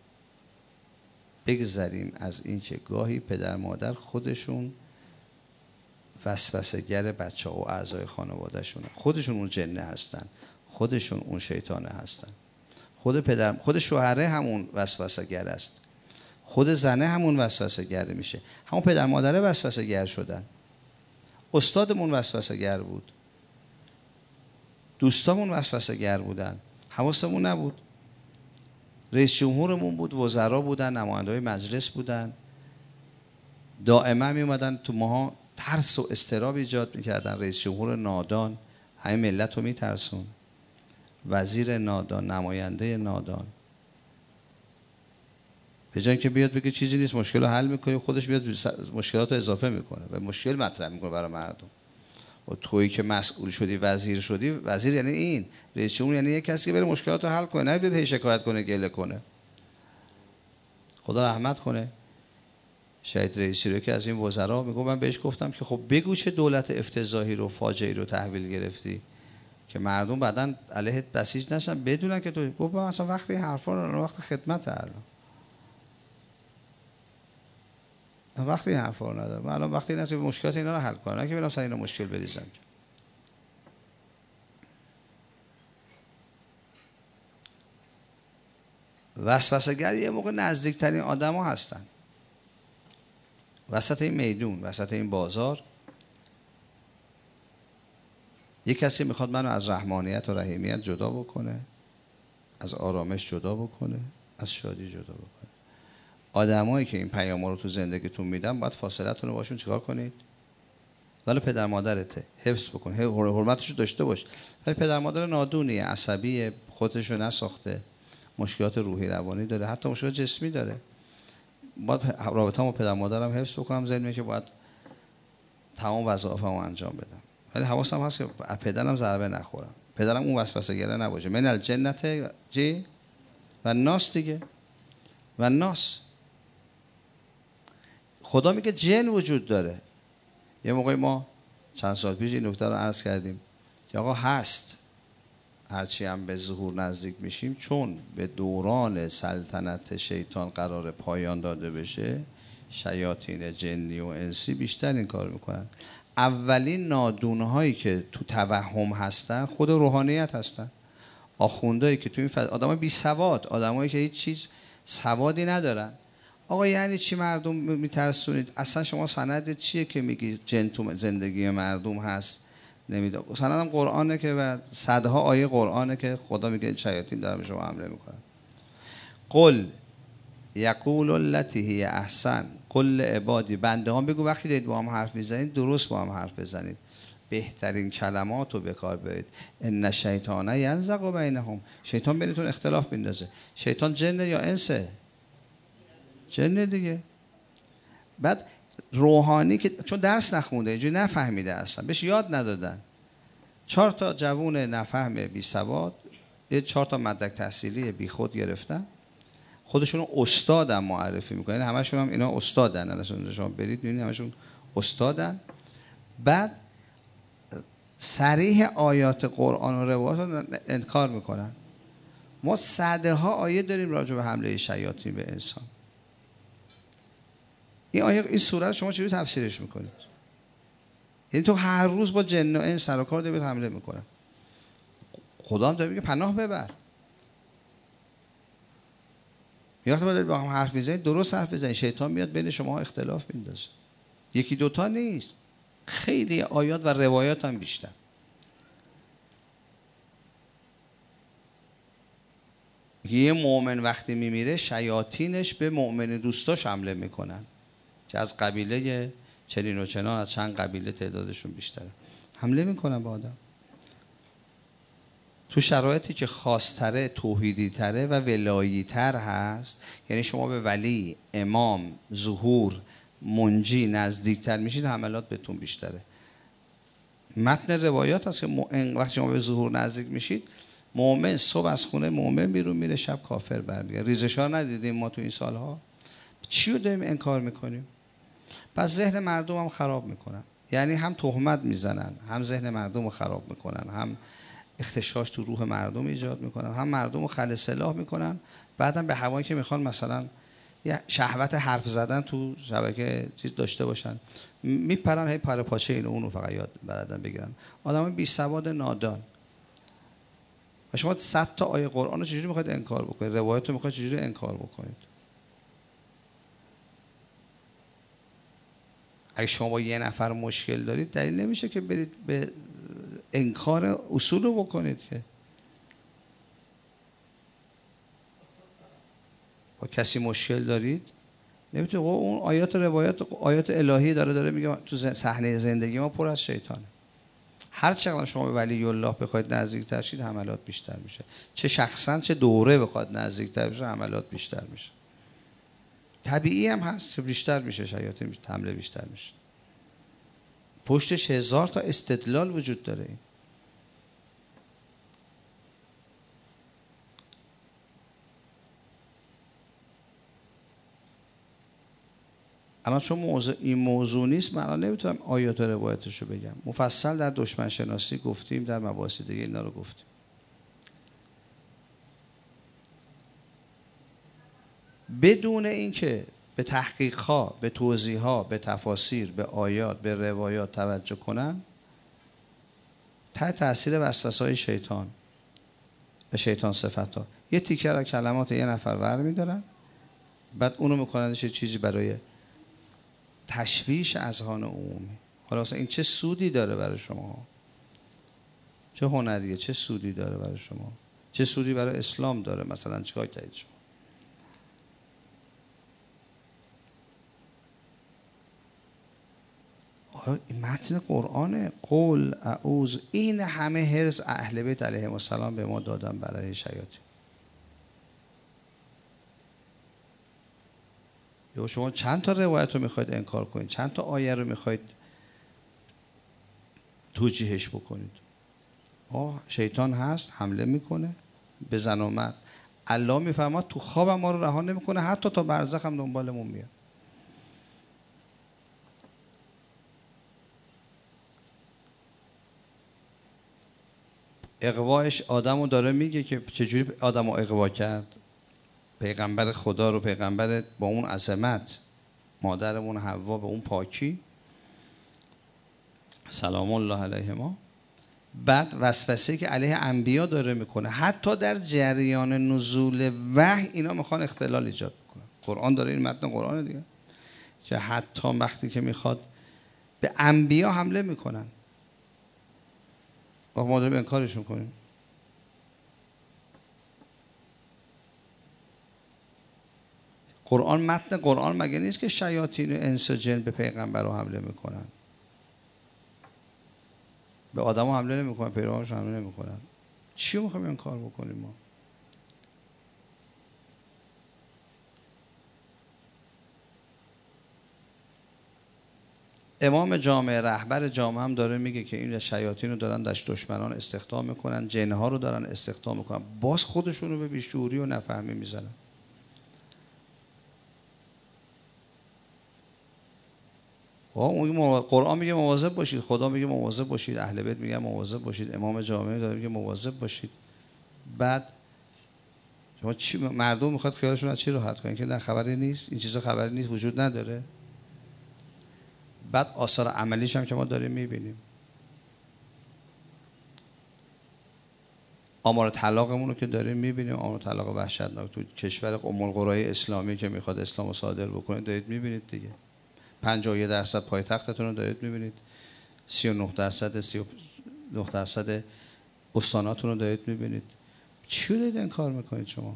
[SPEAKER 1] بگذریم از این که گاهی پدر مادر خودشون وسوسه‌گر بچه ها و اعضای خانواده شونه، خودشون اون جنه هستن، خودشون اون شیطانه هستن. خود پدر، خود شوهره همون وسوسه‌گر است، خود زنه همون وسوسه‌گر میشه، همون پدر مادره وسوسه‌گر شدن، استادمون وسوسه‌گر بود، دوستامون وسوسه‌گر بودن، حواسمون نبود، رئیس جمهورمون بود، وزرا بودن، نماینده‌های مجلس بودن، دائما می اومدن تو ماها ترس و اضطراب ایجاد میکردن. رئیس جمهور نادان همه ملت رو میترسون، وزیر نادان، نماینده نادان، به جای که بیاد بگه چیزی نیست مشکل رو حل میکنیم، خودش بیاد مشکلات رو اضافه میکنه و مشکل مطرح میکنه برای مردم. و تویی که مسئول شدی، وزیر شدی، وزیر یعنی این، رئیس جمهور یعنی یک کسی که بره مشکلات رو حل کنه، نه بیاد هی شکایت کنه، گله کنه. خدا رحمت کنه شهید رئیسی رو که از این وزرا میگم، من بهش گفتم که خب بگو چه دولت افتضاحی رو، فاجعه‌ای رو تحویل گرفتی که مردم بعداً علیهت بسیج نشن، بدونن که تو. گفت اصلا وقت این حرفا رو، وقت خدمت الان وقتی این حرفا رو ندارم. من الان وقتی این است که مشکلات اینا رو حل کنم، نه که برم سر اینا مشکل بریزم. وسوسه‌گر یه موقع نزدیکترین آدما هستن. وسط این میدون، وسط این بازار، یک کسی میخواد منو از رحمانیت و رحیمیت جدا بکنه، از آرامش جدا بکنه، از شادی جدا بکنه. آدمایی که این پیاما رو تو زندگیتون میدن، باید فاصلتون رو باشون چیکار کنید؟ ولی پدر مادرته، حفظ بکن، حرمتشو داشته باش. ولی پدر مادر نادونیه، عصبیه، خودشو نساخته، مشکلات روحی روانی داره، حتی مشکلات جسمی داره. باید رابطه‌مو با پدر مادرم حفظ بکنم، ضمن که باید تمام وظایفمو انجام بدم. ولی حواسم هست که پدرم ضربه نخورم، پدرم اون وسوسه گره نباشه. من الجنت جی و ناس دیگه، و ناس. خدا میگه جن وجود داره. یه موقعی ما چند سال پیش این نکته رو عرض کردیم که آقا هست، هرچی هم به ظهور نزدیک میشیم، چون به دوران سلطنت شیطان قرار پایان داده بشه، شیاطین جنی و انسی بیشتر این کار میکنن. اولین نادونهایی که تو توهم هستن خود روحانیت هستن. آخوندهایی که تو این فضا، آدمای بی سواد، آدمایی که هیچ چیز سوادی ندارن. آقا یعنی چی مردم میترسونید؟ اصلا شما سند چیه که میگی جن تو زندگی مردم هست؟ نمیدونم. سندم قرآنه که و صدها آیه قرآنه که خدا میگه شیاطین دارن به شما حمله میکنن. قل یقول التی هی احسن قل عبادی، بنده ها بگو وقتی دارید با هم حرف میزنید درست با هم حرف بزنید. بهترین کلمات رو به کار برید. ان شیطان ینزغ بینهم، شیطان بینتون اختلاف میندازه. شیطان جنه یا انسه؟ جنه دیگه. بعد روحانی که چون درس نخونده اینجوری نفهمیده اصلا، بهش یاد ندادن، چهار تا جوون نفهم بی سواد، یه چهار تا مدرک تحصیلی بی خود گرفتن، خودشون استادن معرفی میکنن، همشون هم اینا استادن، اصلا شما برید ببینید همشون استادن. بعد صریح آیات قرآن و روایات رو انکار میکنن. ما صده ها آیه داریم راجع به حمله شیاطین به انسان. این آیه، این سوره شما چجوری تفسیرش میکنید؟ یعنی تو هر روز با جن و انس سر و کار دارید حمله میکنن. خدا هم داره میگه پناه ببر. یه وقت باید با هم حرف میزنید، درست حرف بزنید، شیطان میاد بین شما اختلاف میندازه. یکی دوتا نیست، خیلی آیات و روایات هم بیشتر. یه مؤمن وقتی میمیره شیاطینش به مؤمن دوستاش حمله میکنن که از قبیله چنین و چنان، از چند قبیله تعدادشون بیشتره، حمله میکنن به آدم. تو شرایطی که خاص‌تره، توحیدی‌تره و ولایی‌تر هست، یعنی شما به ولی، امام، ظهور، منجی نزدیکتر میشید، حملات بهتون بیشتره. متن روایات هست که وقتی شما به ظهور نزدیک میشید، مؤمن صبح از خونه مؤمن بیرون میره، شب کافر برمیگرده. ریزش‌ها ندیدیم ما تو این سالها؟ چی رو داریم انکار میکنیم؟ پس ذهن مردم هم خراب میکنن، یعنی هم تهمت میزنن، هم ذهن مردم رو خراب میکنن، هم اختشاش تو روح مردم ایجاد میکنن، هم مردم رو خل سلاح میکنن. بعدم به هوایی که میخوان مثلا یه شهوت حرف زدن تو شبکه چیز داشته باشن، میپرن هی پر پاچه اینو اونو فقط یاد بلدن بگیرن. آدم بی سواد نادان. و شما صد تا آیه قرآن رو چجوری میخواید انکار بکنید؟ روایت رو میخواید چجوری انکار بکنید؟ اگه شما با یه نفر مشکل دارید، دلیل نمیشه که برید به انکار اصول رو بکنید. که با کسی مشکل دارید، نمیتونید اون آیات روایات آیات الهی داره داره میگه تو صحنه زندگی ما پر از شیطانه. هر چقدر شما به ولی الله بخواید نزدیک‌تر شید، حملات بیشتر میشه. چه شخصا چه دوره بخواد نزدیک‌تر بشه، حملات بیشتر میشه. طبیعی هم هست که بیشتر میشه، شیاطین میشه، حمله بیشتر میشه. پشتش هزار تا استدلال وجود داره. این الان چون موضوع این موضوع نیست، من الان نمیتونم آیات و روایتشو بگم. مفصل در دشمن شناسی گفتیم، در مباحث دیگه اینا رو گفتیم. بدون اینکه به تحقیق‌ها، به توضیح‌ها، به تفاسیر، به آیات، به روایات توجه کنن، تحت تاثیر وسوسه‌های شیطان و شیطان صفت‌ها یه تیکه از کلمات یه نفر ور می‌دارن، بعد اونو می‌کننش یه چیزی برای تشویش اذهان عمومی. حالا اصلا این چه سودی داره برای شما؟ چه هنریه؟ چه سودی داره برای شما؟ چه سودی برای اسلام داره؟ مثلا چیکار کردید شما؟ این متن قرآن، قول اعوذ، این همه حرص اهل بیت علیهم السلام به ما دادن برای شیاطین. یا شما چند تا روایت رو میخواید انکار کنید، چند تا آیه رو میخواید توجیهش بکنید. آه شیطان هست، حمله میکنه به زن و مرد. الله میفرماد تو خواب ما رو رها نمیکنه، حتی تا برزخ هم دنبالمون میاد. اغواش آدمو داره میگه که چجوری آدمو اغوا کرد. پیغمبر خدا رو، پیغمبر با اون عظمت، مادرمون حوا به اون پاکی، سلام الله علیهما. بعد وسوسه که علیه انبیا داره میکنه، حتی در جریان نزول وحی اینا میخوان اختلال ایجاد بکنن. قرآن داره، این متن قرآن دیگه، که حتی وقتی که میخواد به انبیا حمله میکنن، و ما داریم انکارشون کنیم. قرآن، متن قرآن مگه نیست که شیاطین انس و جن به پیغمبر رو حمله میکنن؟ به آدم‌ها حمله نمی‌کنن، پیروانش حمله نمی‌کنن. چی می‌خوایم این کار بکنیم ما؟ امام جامعه، رهبر جامعه هم داره میگه که این شیاطین رو دارن دشت دشمنان استخدام میکنن، جنها رو دارن استخدام میکنن، باز خودشون رو به بیشعوری و نفهمی میزنن. قرآن میگه مواظب باشید، خدا میگه مواظب باشید، اهل بیت میگه مواظب باشید، امام جامعه داره میگه مواظب باشید. بعد شما چی مردم میخواد خیالشون از چی راحت کنن که نه خبری نیست، این چیزا خبری نیست، وجود نداره. بعد آثار عملیش هم که ما داریم میبینیم. آمار طلاقمون رو که داریم میبینیم، آمار طلاق وحشتناک تو کشور ام القرای اسلامی که میخواد اسلامو صادر بکنه دارید میبینید دیگه. پنجاه و یک درصد پایتختتون رو دارید میبینید، سی و نه درصد سی و نه درصد استاناتون رو دارید میبینید. چی دارید این کار میکنید شما؟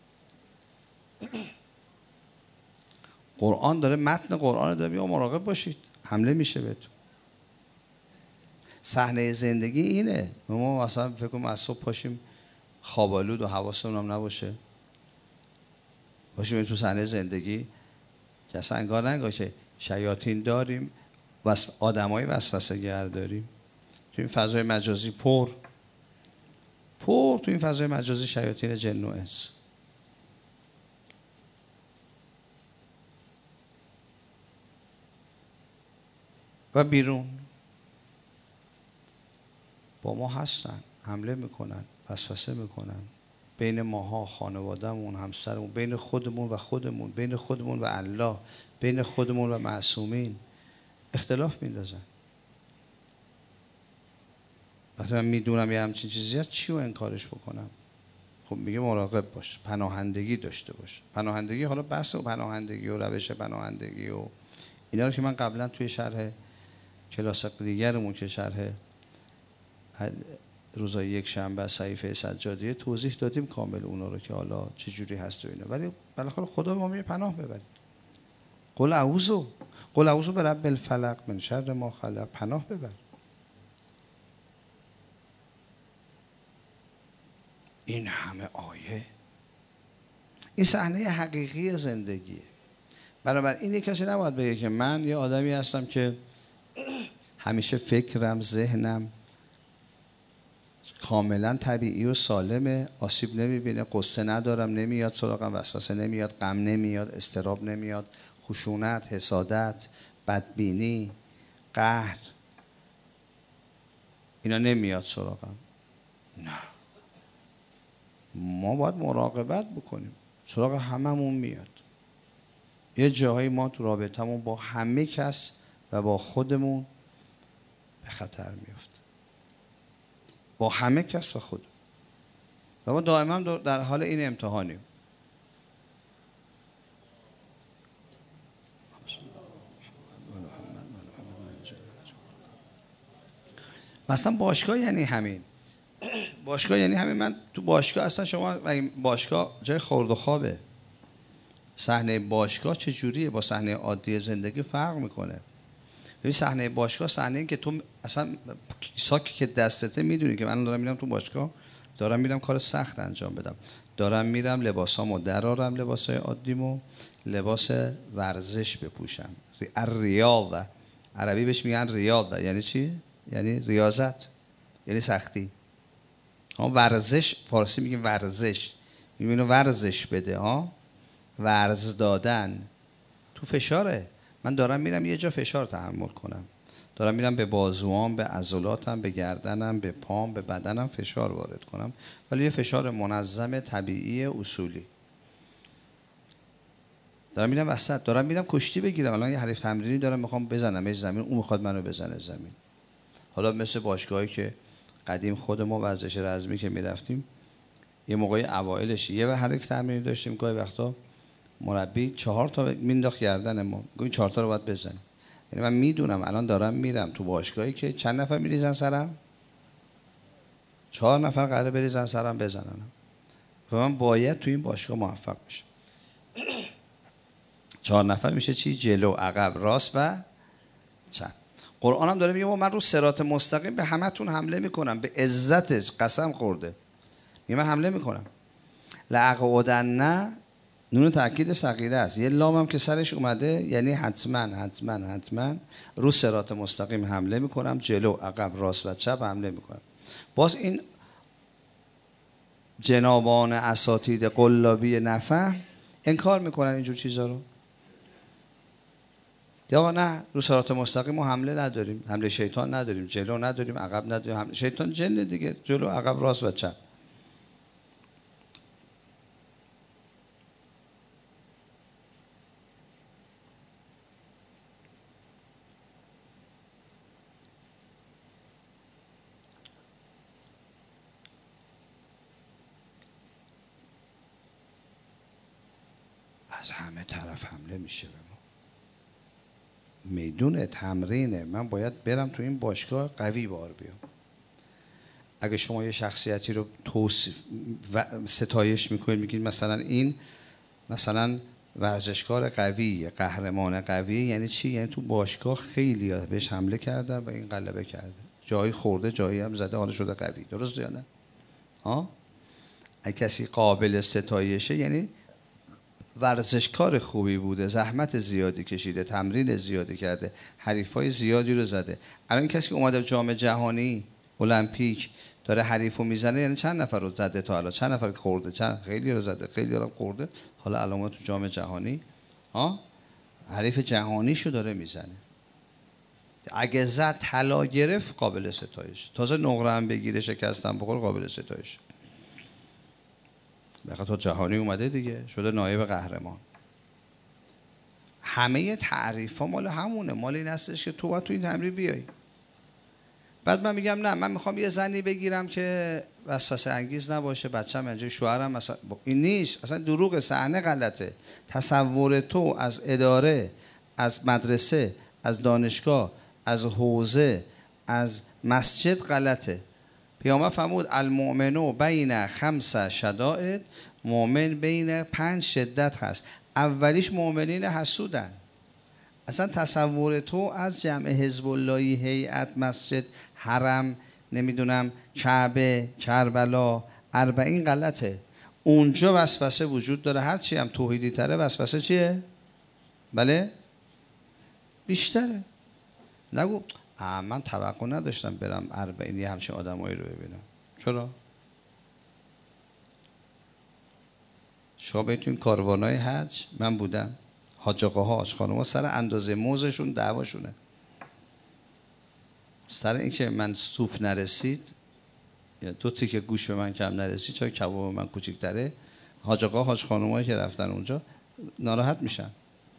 [SPEAKER 1] قرآن داره، متن قرآن داره میگه مراقب باشید، حمله میشه بهتون. صحنه زندگی اینه. ما مثلا فکر کنم از صبح پاشیم خوابالود و حواسمون هم نباشه، باشیم تو صحنه زندگی که اصلا انگار نگاه که شیاطین داریم و آدمای وسوسه گر داریم تو این فضای مجازی، پر پر تو این فضای مجازی شیاطین جن و انس. و بیرون با ما هستن، حمله میکنن، وسوسه میکنن بین ماها، خانوادهمون، همسرمون، بین خودمون و خودمون، بین خودمون و الله، بین خودمون و معصومین اختلاف میندازن. وقتی من میدونم یه همچین چیزی هست، چی رو انکارش بکنم؟ خب میگه مراقب باش، پناهندگی داشته باش. پناهندگی، حالا بحث و پناهندگی و روش پناهندگی و اینا رو که من قبلا توی شرح کلاس دیگرمون که شرح روزای یک شنبه صحیفه سجادیه توضیح دادیم کامل اونا رو که حالا چه جوری هست و اینا. ولی بالاخره خدا ما میگه پناه ببرید. قل اعوذ قل اعوذ برب الفلق من شر ما خلق، پناه ببر. این همه آیه، این صحنه حقیقی زندگیه. بنابراین این کسی نباید بگه که من یه آدمی هستم که همیشه فکرم، ذهنم کاملا طبیعی و سالمه، آسیب نمیبینه، قصه ندارم، نمیاد سراغم، وسوسه نمیاد، غم نمیاد، اضطراب نمیاد، خشونت، حسادت، بدبینی، قهر، اینا نمیاد سراغم. نه، ما باید مراقبت بکنیم، سراغ هممون میاد. یه جاهایی ما تو رابطمون با همه کس و با خودمون به خطر میفت، با همه کس و خود. و ما دائما در حال این امتحانیم. مثلا باشگاه یعنی همین، باشگاه یعنی همین. من تو باشگاه اصلا، شما باشگاه جای خورد و خوابه. صحنه باشگاه چه جوریه با صحنه عادی زندگی فرق میکنه. ببین صحنه باشگاه صحنه این که تو اصلا ساکی که دستته میدونی که من دارم میرم تو باشگاه، دارم میرم کار سخت انجام بدم، دارم میرم لباسامو درارم، لباسای عادیمو، لباس ورزش بپوشم. الریاضه، عربی بهش میگن ریاضه. یعنی چی؟ یعنی ریاضت، یعنی سختی. ها، ورزش فارسی میگه ورزش، میگه اینو ورزش بده. ها، ورز دادن تو فشاره. من دارم میرم یه جا فشار تحمل کنم، دارم میرم به بازوام، به عضلاتم، به گردنم، به پام، به بدنم فشار وارد کنم، ولی یه فشار منظم، طبیعی، اصولی. دارم میرم وسط، دارم میرم کشتی بگیرم. الان یه حریف تمرینی دارم میخوام بزنمش زمین، اون میخواد منو بزنه زمین. حالا مثل باشگاهی که قدیم خود ما ورزش رزمی که میرفتیم، یه موقعی اوایلش یه حریف تمرینی داشتیم، گاهی وقتا مربی چهار تا مینداخت گردن ما، گفت چهار تا رو باید بزنی. یعنی من میدونم الان دارم میرم تو باشگاهی که چند نفر میریزن سرم؟ چهار نفر قراره بریزن سرم بزننم. و من باید تو این باشگاه موفق بشم. چهار نفر میشه چی؟ جلو، عقب، راست و چپ. قرآن هم داره میگه من رو صراط مستقیم به همتون حمله میکنم، به عزتش قسم خورده میگه من حمله میکنم. لأقعدن نون تأکید ثقیله است، یه لام هم که سرش اومده یعنی حتما حتما حتما رو صراط مستقیم حمله میکنم، جلو عقب راست و چپ حمله میکنم. باز این جنابان اساتید قلابی نفهم انکار میکنن اینجور چیزا رو. یا آقا نه رو صراط مستقیم ما حمله نداریم، حمله شیطان نداریم، جلو نداریم عقب نداریم، حمله شیطان جن دیگه، جلو عقب راست و چپ. از همه طرف حمله میشه به ما. میدون تمرینه، من باید برم تو این باشگاه قوی بار بیام. اگه شما یه شخصیتی رو توصیف و ستایش میکنید، میگید مثلا این مثلا ورزشکار قوی، قهرمان قوی، یعنی چی؟ یعنی تو باشگاه خیلی بهش حمله کردن و این غلبه کرده، جایی خورده جایی هم زده، حالا شده قوی. درست یا نه؟ ها؟ اگه کسی قابل ستایشه یعنی ورزشکار خوبی بوده، زحمت زیادی کشیده، تمرین زیادی کرده، حریفای زیادی رو زده. الان کسی که اومده جام جهانی المپیک داره حریفو میزنه، یعنی چند نفر رو زده تا حالا؟ چند نفر خورده؟ چند خیلی رو زده، خیلی رو خورده. حالا علامت تو جام جهانی ها حریف جهانیشو داره میزنه. اگه زد طلا گرفت قابل ستایش، تازه نقره هم بگیره شکستن بخور قابل ستایش. بخاطر تا جهانی اومده دیگه، شده نایب قهرمان. همه تعریف ها مال همونه، مال این هستش که تو باید تو این تمرین بیای. بعد من میگم نه من میخوام یه زنی بگیرم که وسوسه انگیز نباشه، بچه‌م اینجا، شوهرم مثلا. این نیست، اصلا دروغ، صحنه غلطه. تصور تو از اداره، از مدرسه، از دانشگاه، از حوزه، از مسجد غلطه. پیامبر فرمود المؤمنو بین خمس شدائد، مؤمن بین پنج شدت هست. اولیش مؤمنین حسودن. اصلا تصور تو از جمع حزب اللهی، هیئت، مسجد، حرم، نمیدونم کعبه، کربلا، اربعین غلطه. اونجا وسوسه وجود داره. هرچی هم توحیدی تره وسوسه چیه؟ بله؟ بیشتره. نگو من توقع نداشتم برم اربعینی همچین آدمایی رو ببینم. چرا؟ شما بهتون کاروانای حج من بودم، حاج آقاها، حاج خانوما سر اندازه موزشون دعواشونه، سر اینکه من سوپ نرسید یا دو تیکه گوش به من کم نرسید، چرا کباب من کوچیک‌تره، حاج آقا حاج خانومایی که رفتن اونجا ناراحت میشن.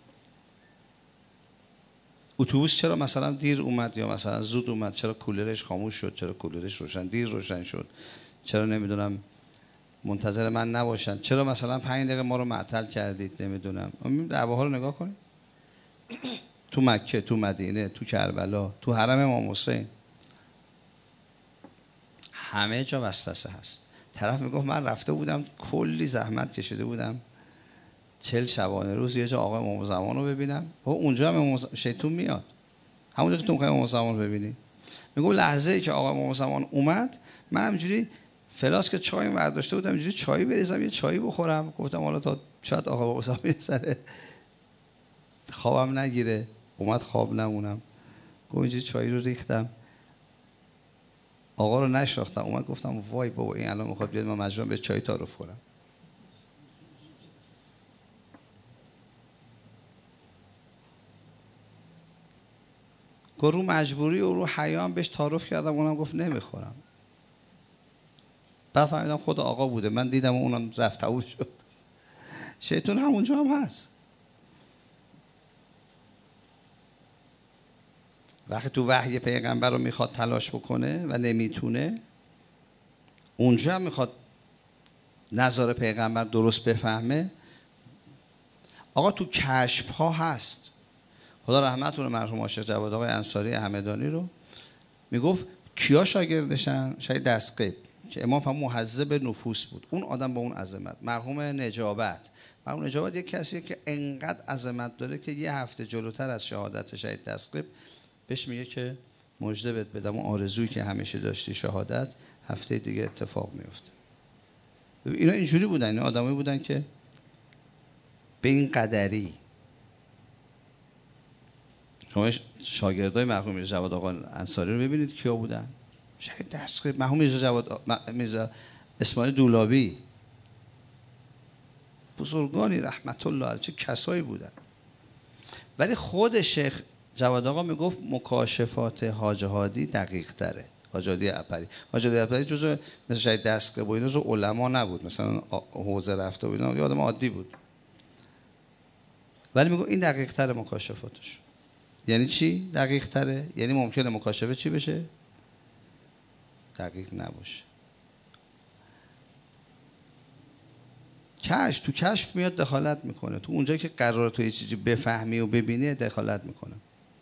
[SPEAKER 1] اتوبوس چرا مثلا دیر اومد یا مثلا زود اومد، چرا کولرش خاموش شد، چرا کولرش روشن دیر روشن شد، چرا نمیدونم منتظر من نباشن، چرا مثلا پنج دقیقه ما رو معطل کردید، نمیدونم. دعواها رو نگاه کنید. تو مکه، تو مدینه، تو کربلا، تو حرم امام حسین، همه جا وسوسه هست. طرف میگفت من رفته بودم کلی زحمت کشیده بودم چل شبانه روز یه جا آقا امام زمان رو ببینم. و اونجا هم امام شیطون میاد، همونجا که تو میخوای امام زمان رو ببینی. میگم لحظه ای که آقا امام زمان اومد، من همینجوری فلاسک چای برداشته بودم اینجوری چای بریزم یه چایی بخورم، گفتم حالا تا شاید آقا امام زمان سره خوابم نگیره. اومد خواب نمونم. گفت اینجوری چای رو ریختم، آقا رو نشناختم، اومد گفتم وای بابا این الان میخواد بیاد من مجبورم به چای تعارف کنم. گفت رو مجبوری و رو حیام بهش تعارف کردم، اونم گفت نمیخورم. بعد فهمیدم خود آقا بوده، من دیدم اونم رفت تموم شد. شیطان همونجا هم هست. وقتی تو وحی پیغمبر رو میخواد تلاش بکنه و نمیتونه، اونجا هم میخواد نظر پیغمبر درست بفهمه. آقا تو کشف ها هست. خدا رحمت کنه مرحوم عاشق جواد آقای انصاری همدانی رو، میگفت کیا شاگردشن؟ شاید دستقیب که امام فرمود محذب نفوس بود، اون آدم با اون عظمت. مرحوم نجابت، مرحوم نجابت یک کسیه که انقدر عظمت داره که یه هفته جلوتر از شهادت شهید دستقیب بهش میگه که مژده بهت بدم اون آرزویی که همیشه داشتی شهادت هفته دیگه اتفاق میفته. اینا اینجوری بودن، این آدمایی بودن که به این قدری. شما شاگردای مرحوم میرزا جواد آقا انصاری رو ببینید کیا بودن. شاید دست مرحوم میرزا جواد میرزا اسماعیل دولابی، بزرگانی رحمت الله علیه، چه کسایی بودن. ولی خود شیخ جواد آقا میگفت مکاشفات حاج هادی دقیق تره. حاج هادی اپری، حاج هادی اپری جزء مثل شاید دستگاه و اینا جزء علما نبود، مثلا حوزه رفته و اینا، یه آدم عادی بود. ولی میگه این دقیق تره مکاشفاتش. یعنی چی دقیق تره؟ یعنی ممکنه مکاشفه چی بشه؟ دقیق نباشه. کشف تو کشف میاد دخالت میکنه، تو اونجایی که قراره تو یه چیزی بفهمی و ببینی دخالت میکنه.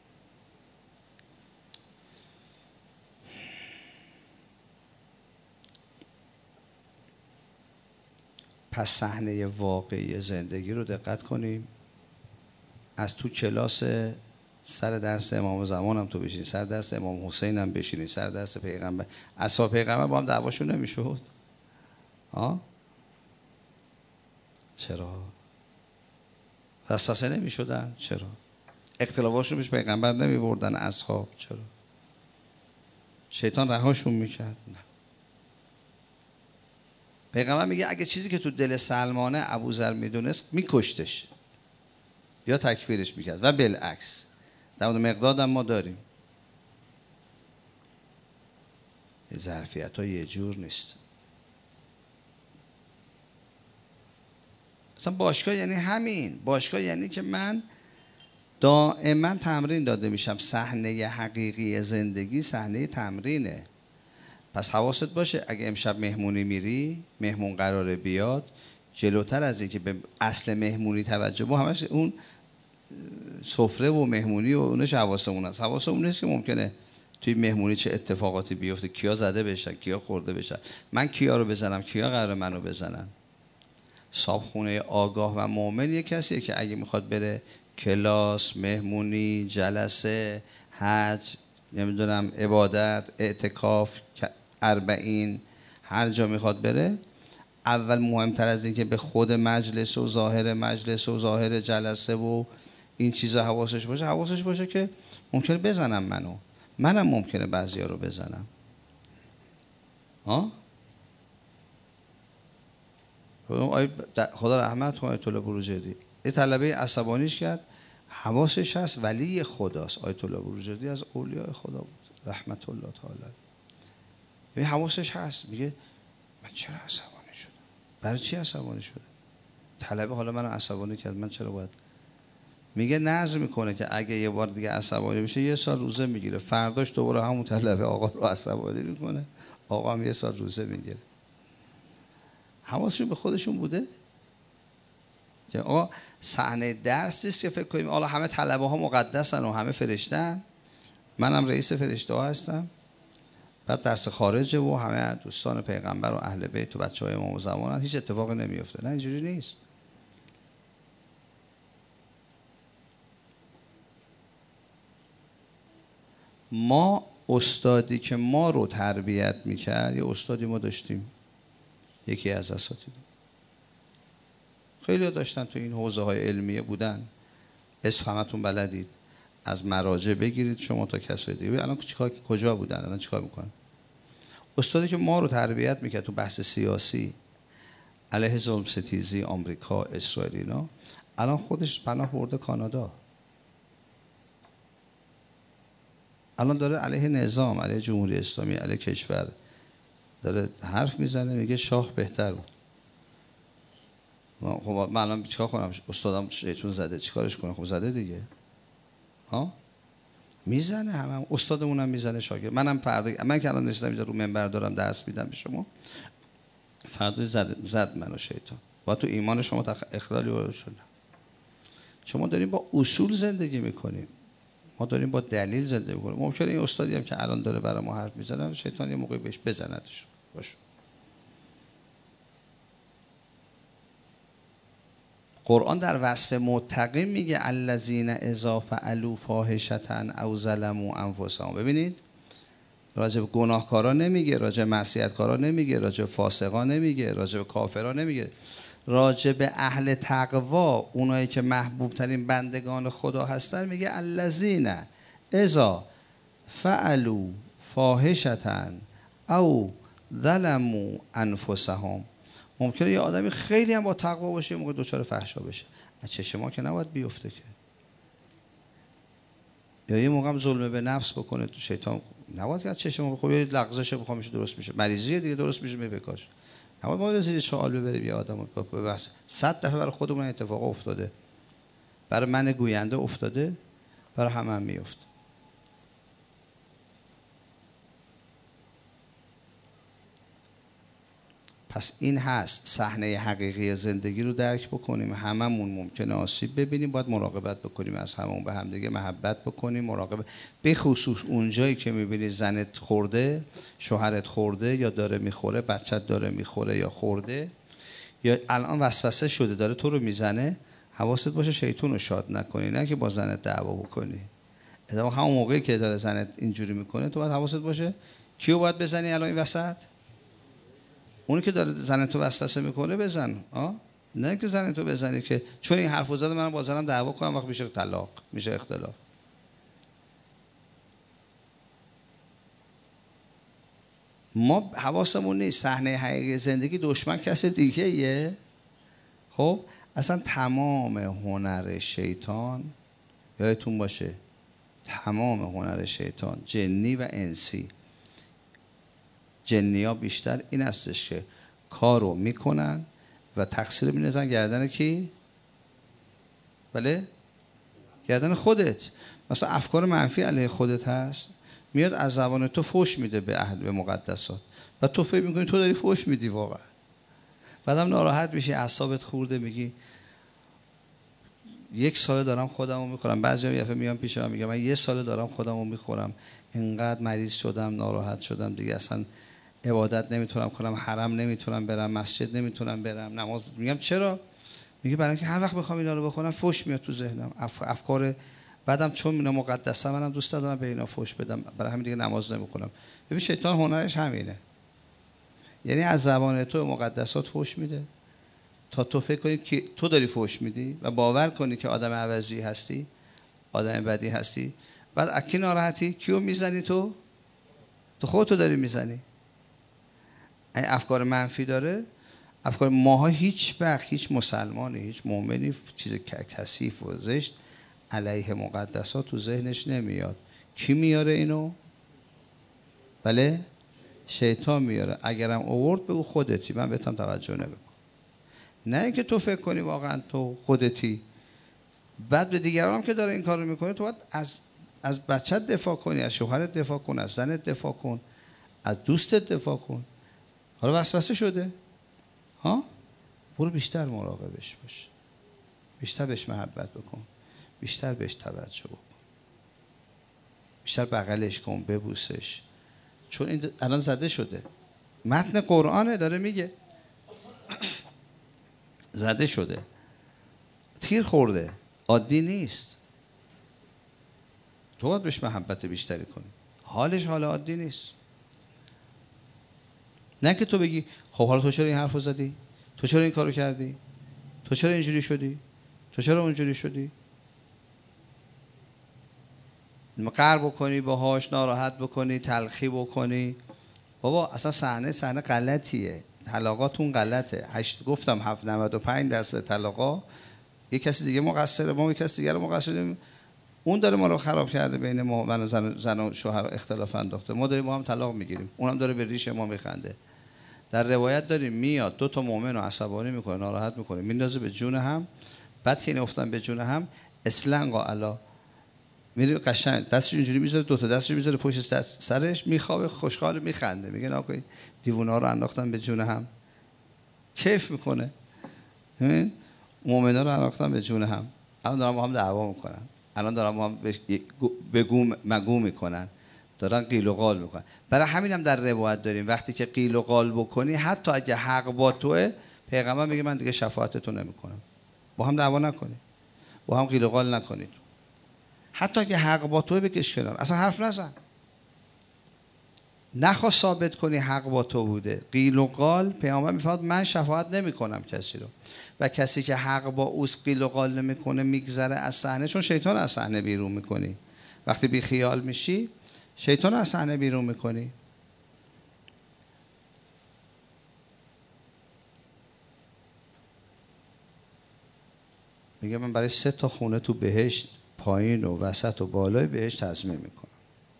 [SPEAKER 1] پس صحنه واقعی زندگی رو دقت کنیم. از تو کلاس سر درس امام زمان هم تو بشینی، سر درس امام حسین هم بشینی، سر درس پیغمبر، اصحاب پیغمبر با هم دعواشون نمیشد؟ ها؟ چرا؟ وسوسه نمیشدن؟ چرا؟ اختلافاشون پیش پیغمبر نمی بردن اصحاب؟ چرا؟ شیطان رهاشون میکرد؟ نه. پیغمبر میگه اگه چیزی که تو دل سلمانه ابوذر میدونست میکشتش یا تکفیرش میکرد و بالعکس. در مورد مقداد هم ما داریم. ظرفیت ها یه جور نیست. اصلا باشگاه یعنی همین. باشگاه یعنی که من دائما تمرین داده میشم. صحنه حقیقی زندگی صحنه تمرینه. پس حواست باشه اگه امشب مهمونی میری، مهمون قراره بیاد، جلوتر از این که به اصل مهمونی توجه با همش اون سفره و مهمونی و اونش حواسمون هست. حواسمون نیست که ممکنه توی مهمونی چه اتفاقاتی بیفته، کیا زده بشن، کیا خورده بشن، من کیا رو بزنم، کیا قراره منو بزنن. صاحبخونه آگاه و مؤمن یک کسیه که اگه میخواد بره کلاس، مهمونی، جلسه، حج، نمیدونم عبادت، اعتکاف، اربعین، هر جا میخواد بره، اول مهمتر از این که به خود مجلس و ظاهر مجلس و ظاهر جلسه و این چیزا حواسش باشه، حواسش باشه که ممکنه بزنم منو، منم ممکنه بعضیا رو بزنم. ها؟ خدا رحمت کنه آیت الله بروجردی، یه طلبه عصبانیش کرد، حواسش هست ولی خداست. آیت الله بروجردی از اولیاء خدا بود رحمت الله تعالی. این حواسش هست، میگه من چرا عصبانی شدم؟ برای چی عصبانی شده؟ طلبه حالا منو عصبانی کرد، من چرا باید؟ میگه نظر میکنه که اگه یه بار دیگه عصبانی بشه یه سال روزه میگیره، فرداش دوباره همون طلبه آقا رو عصبانی میکنه، آقا هم یه سال روزه میگیره. حواسشون به خودشون بوده که آقا صحنه درس نیست که فکر کنیم حالا همه طلبه ها مقدسن و همه فرشتن، منم رئیس فرشته ها هستم، بعد درس خارجه و همه دوستان پیغمبر و اهل بیت و بچهای امام زمان، هیچ اتفاقی نمیفته. نه، اینجوری نیست. ما استادی که ما رو تربیت میکرد، یه استادی ما داشتیم، یکی از اساتید، خیلی داشتن تو این حوزه های علمیه بودن، اسم همتون بلدید، از مراجع بگیرید شما تا کسای دیگه. الان چیکار کجا بودن، الان چیکار میکنن؟ استادی که ما رو تربیت میکرد تو بحث سیاسی علیه ظلم ستیزی آمریکا، اسرائیل، اینا، الان خودش پناه برده کانادا. الان داره علیه نظام، علیه جمهوری اسلامی، علیه کشور داره حرف میزنه، میگه شاه بهتر بود. خب من الان چیکار کنم؟ استادم شیطون زده، چیکارش کنم؟ خب زده دیگه. ها؟ میزنه، همه هم. استادمونم میزنه، شاگرد منم فردا، من که الان نشستم اینجا رو منبر دارم درس میدم به شما، فردا زد زد منو شیطان. با تو ایمان شما اخلالی وارد شد. شما داریم با اصول زندگی میکنیم، ما داریم با دلیل زندگی میکنیم. ممکنه این استادی هم که الان داره برای ما حرف میزنه شیطان یه موقعی بهش بزندش. باشه، قرآن در وصف متقین میگه الذین اذا فعلوا فاحشة او ظلموا انفسهم. ببینید راجع به گناهکارا نمیگه، راجع به معصیتکارا نمیگه، راجع به فاسقا نمیگه، راجع به کافرا نمیگه، راجع به اهل تقوا، اونایی که محبوب ترین بندگان خدا هستن میگه الذین اذا فعلوا فاحشة او ظلموا انفسهم. ممکنه یه آدمی خیلی هم با تقوا باشه موقع دوچار فحشا بشه، از چشم ما که نباید بیفته که. یا یه موقع هم ظلم به نفس بکنه تو شیطان، نباید که از چشم ما بخواد، یه لغزش بخوام میشه درست میشه، مریضیه دیگه درست میشه می بکاش. نباید ما زیر سوال ببریم یه آدمو به بحث. صد دفعه برای خودمون اتفاق افتاده، برای من گوینده افتاده، برای همه هم میفته. پس این هست صحنه حقیقی زندگی رو درک بکنیم. هممون ممکنه آسیب ببینیم، باید مراقبت بکنیم، از هممون به همدیگه محبت بکنیم، مراقبت به خصوص اونجایی که میبینی زنت خورده، شوهرت خورده یا داره میخوره، بچت داره میخوره یا خورده، یا الان وسوسه شده داره تو رو میزنه، حواست باشه شیطان رو شاد نکنی، نه که با زنت دعوا بکنی. اتفاقا همون موقعی که داره زنت اینجوری میکنه تو باید حواست باشه کیو باید بزنی الان این وسط؟ اونی که داره زن تو وسوسه میکنه بزن، آه؟ نه که زن تو بزنی که چون این حرفو زده من با زنم دعوا کنم، وقت میشه طلاق، میشه اختلاف. ما حواسمون نیست صحنه حقیقی زندگی دشمن کسی دیگه ایه. خب اصلا تمام هنر شیطان، یادتون باشه تمام هنر شیطان جنی و انسی، جنی ها بیشتر این هستش که کارو میکنن و تقصیر می‌ندازن گردن کی؟ بله؟ گردن خودت. مثلا افکار منفی علیه خودت هست، میاد از زبان تو فحش میده به اهل به مقدسات و تو فکر میکنی تو داری فحش میدی واقعا. بعدم ناراحت میشی، اعصابت خورده، میگی یک سال دارم خودمو میخورم. بعضیا یه دفعه میان پیش من میگن من یه سال دارم خودمو میخورم، اینقدر مریض شدم، ناراحت شدم، دیگه اصلا عبادت نمیتونم کنم، حرم نمیتونم برم، مسجد نمیتونم برم، نماز. میگم چرا؟ میگه برای اینکه هر وقت بخوام اینا رو بخونم فحش میاد تو ذهنم، اف... افکار بعدم چون اینا مقدسه منم دوست دارم به اینا فحش بدم، برای همین دیگه نماز نمیخونم. ببین شیطان هنرش همینه، یعنی از زبان تو مقدسات فحش میده تا تو فکر کنی که تو داری فحش میدی و باور کنی که آدم عوضی هستی، آدم بدی هستی. بعد اکی ناراحتی کیو میزنی؟ تو تو خودتو داری میزنی. این افکار منفی داره، افکار ماها هیچ وقت هیچ مسلمانی، هیچ مؤمنی چیز کثیف و زشت علیه مقدسات تو ذهنش نمیاد. کی میاره اینو؟ بله؟ شیطان میاره. اگرم آورد بگو خودتی، من بهتم توجه نمیکنم. نه اینکه تو فکر کنی واقعا تو خودتی. بعد به دیگران که داره این کارو میکنه تو باید از از بچت دفاع کنی، از شوهرت دفاع کن، از زنت دفاع کن، از دوستت دفاع کن. حالا وسوسه شده ها، برو بیشتر مراقبش باش، بیشتر بهش محبت بکن، بیشتر بهش توجه بکن، بیشتر بغلش کن، ببوسش، چون این الان زده شده. متن قرآنه داره میگه زده شده، تیر خورده، عادی نیست. تو باید بهش محبت بیشتری کنی، حالش حال عادی نیست. نه که تو بگی خب حالا تو چرا این حرفو زدی؟ تو چرا این کارو کردی؟ تو چرا اینجوری شدی؟ تو چرا اونجوری شدی؟ قهر بکنی باهاش، ناراحت بکنی، تلخی بکنی. بابا اصلا صحنه صحنه غلطیه، طلاقاتون غلطه. هشت گفتم هفت نود و پنج درصد طلاقا یک کسی دیگه مقصره، ما یک کسی دیگه رو مقصریم. اون داره ما رو خراب کرده، بین ما من و زن, زن و شوهر اختلاف انداخته، ما داریم ما هم طلاق میگیریم، اونم داره به ریش ما میخنده. در روایت داریم میاد دو تا مؤمن رو عصبانی میکنه، ناراحت میکنه، میندازه به جون هم. بعد که این افتن به جون هم، اسلنگا الا میره قشنگ دستش اینجوری میذاره، دو تا دستش میذاره پشت دست سرش، میخوابه، خوشحال میخنده، میگه ناکوی دیوونا رو انداختن به جون هم، کیف میکنه. ببین مؤمنا رو انداختن به جون هم، الان دارن با هم دعوا میکنن، الان دارن با هم بگو مگو میکنن، دارن قیل و قال میکنن. برای همین هم در روایت داریم وقتی که قیل و قال بکنی، حتی اگه حق با توه، پیغمبر میگه من دیگه شفاعتتون نمیکنم. با هم دعوا نکنید، با هم قیل و قال نکنید. حتی که حق با توه بکش کنار، اصلا حرف نزن. نخوا ثابت کنی حق با تو بوده. قیل و قال، پیامبر میفرماد من شفاعت نمی کنم کسی رو، و کسی که حق با اوست قیل و قال نمیکنه میگذره از صحنه، چون شیطان از صحنه بیرون میکنی. وقتی بی خیال میشی شیطان از صحنه بیرون میکنی. میگه من برای سه تا خونه تو بهشت، پایین و وسط و بالای بهشت تضمین میکنم.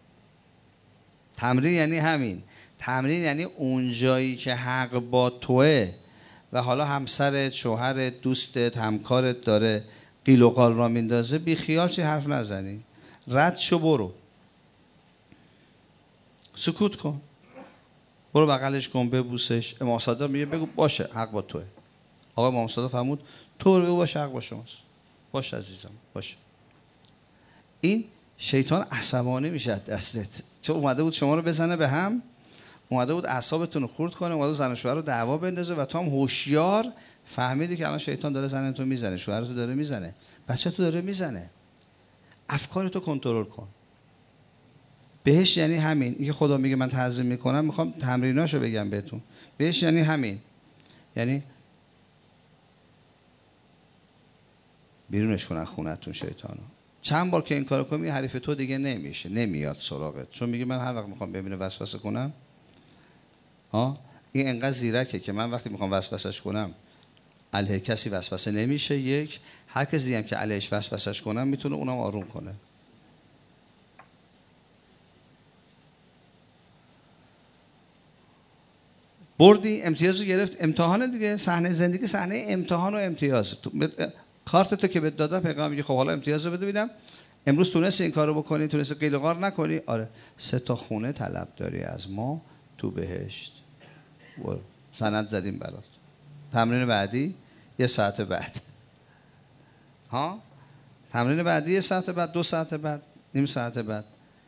[SPEAKER 1] تمرین یعنی همین. تمرین یعنی اون جایی که حق با توه و حالا همسرت، شوهرت، دوستت، همکارت داره قیل و قال را میندازه، بی خیال چی حرف نزنی، رد شو، برو سکوت کن، برو بغلش کن، ببوسش. امام صادق میگه بگو باشه حق با توه. آقا امام صادق فرمود تو بگو باشه حق با شماست. باشه عزیزم باشه. این شیطان عصبانی میشه از دستت، چون اومده بود شما رو بزنه به هم، اومده بود اعصابتون رو خورد کنه، اومده بود زن و شوهر رو دعوا بندازه و تو هم هوشیار فهمیدی که الان شیطان داره زنتو میزنه، شوهرتو داره میزنه، بچه‌تو داره میزنه. افکارتو کنترل کن. بهش یعنی همین. اینکه خدا میگه من تعظیم میکنم، میخوام تمریناشو بگم بهتون. بهش یعنی همین، یعنی بیرونش کن از خونتون شیطانو. چند بار که این کارو کنی حریف تو دیگه نمیشه، نمیاد سراغت، چون میگه من هر وقت میخوام ببینه وسوسه کنم. ها این انقدر زیرکه که من وقتی میخوام وسوسش کنم علیه کسی وسوسه نمیشه. یک، هر کسی هم که علیهش وسوسش کنم میتونه اونم آروم کنه. بردی امتیازو گرفت، امتحان دیگه. صحنه زندگی صحنه امتحان و امتیاز. کارت تو که بهت دادم پیغام میگه خب حالا امتیازو بده ببینم امروز تونستی این کارو بکنی، تونستی قیل و قال نکنی. آره سه تا خونه طلب داری از ما تو بهشت، برو سند زدیم برات. تمرین بعدی یه ساعت بعد. ها تمرین بعدی یه ساعت بعد، دو ساعت بعد، نیم ساعت بعد.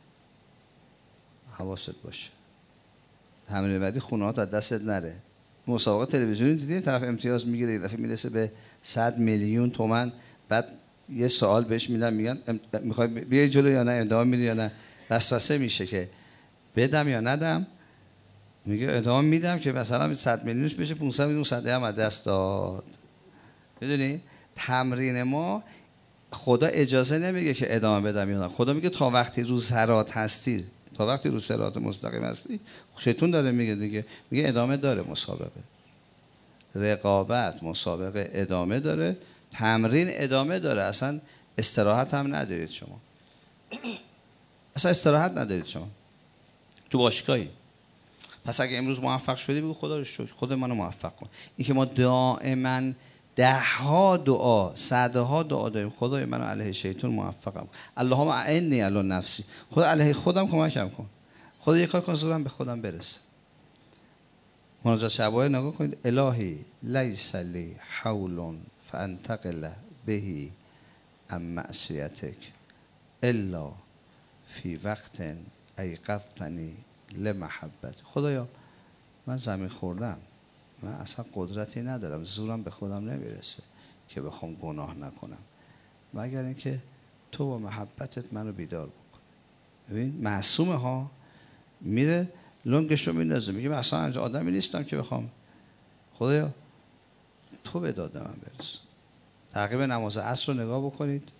[SPEAKER 1] حواست باشه تمرین بعدی خونه‌هات از دستت نره. مسابقه تلویزیونی دیدی طرف امتیاز میگیره، یه دفعه میرسه به صد میلیون تومان، بعد یه سوال بهش میدن، میگن میخوای بیای جلو یا نه، ادامه میدی یا نه. وسوسه میشه که بدم یا ندم. میگه ادامه میدم که مثلا صد میلیونش بشه پانصد میلیون، صد هم از دست داد. میدونی تمرین ما، خدا اجازه نمیگه که ادامه بدم یا نه. خدا میگه تا وقتی رو صراط هستی، تا وقتی رو صراط مستقیم هستی. شیطان داره میگه دیگه، میگه ادامه داره مسابقه، رقابت مسابقه ادامه داره، تمرین ادامه داره. اصلا استراحت هم ندارید شما، اصلا استراحت ندارید شما، تو باشگاهی. پس اگه امروز موفق شدی بگو خدا رو شکر، خود منو موفق کن. این که ما دائما ده ها دعا، صدها دعا داریم، خدای منو علیه شیطان موفقم، اللهم اعنی علی نفسی، خدا علیه خودم کمکم کن، خدا یه کار کن زورم به خودم برسه. مناجات شبای نگاه کنید، الهی لیس لی حول فانتقل بهی عن معصیتک الا فی وقت ایقظتنی لمحبت. خدایا من زمین خوردم، من اصلا قدرتی ندارم، زورم به خودم نمیرسه که بخوام گناه نکنم، مگر اینکه تو با محبتت منو بیدار بکن. ببین معصومه ها، میره لنگشو میندازه، میگه من اصلا آدمی نیستم که بخوام، خدایا تو به داد من برس. تعقیب نماز عصر رو نگاه بکنید،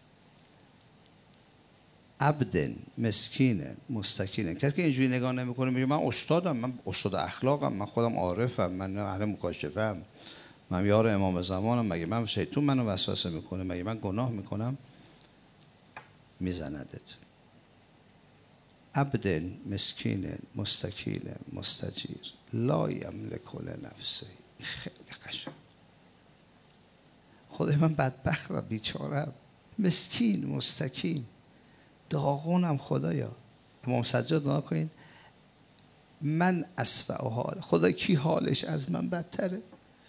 [SPEAKER 1] عبد مسکین مستکین. کسی که اینجوری نگاه نمیکنه میگه من استادم، من استاد اخلاقم، من خودم عارفم، من اهل مکاشفم، من یار امام زمانم، مگه من شیطان منو وسوسه میکنه، مگه من گناه میکنم؟ میزندت. عبد مسکین مستکین مستجیر لا یملک لنفسه. خیلی قشنگ. خدای من بدبختم، بیچارم، مسکین مستکین، داغونم. خدایا امام سجاد دعا کنین من اسوأ حال، خدا کی حالش از من بدتره؟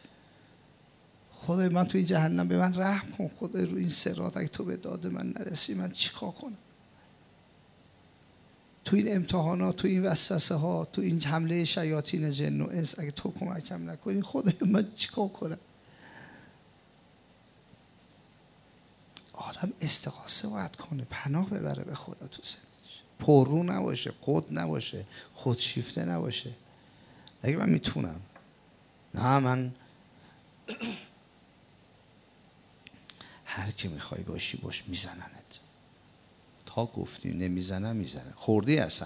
[SPEAKER 1] خدای من تو این جهنم به من رحم کن. خدای رو این صراط اگه تو به داد من نرسی من چیکار کنم؟ تو این امتحانات، تو این وسوسه ها، تو این حمله شیاطین جن و انس اگه تو کمکم نکنی خدای من چیکار کنم؟ آدم استغاثه باید کنه، پناه ببره به خدا تو زندگیش، پررو نباشه، خود نباشه، خودشیفته نباشه. اگه من میتونم، نه من هر کی میخوای باشی باش، میزننت تا گفتی نمیزنن میزنن، خوردی اصلا.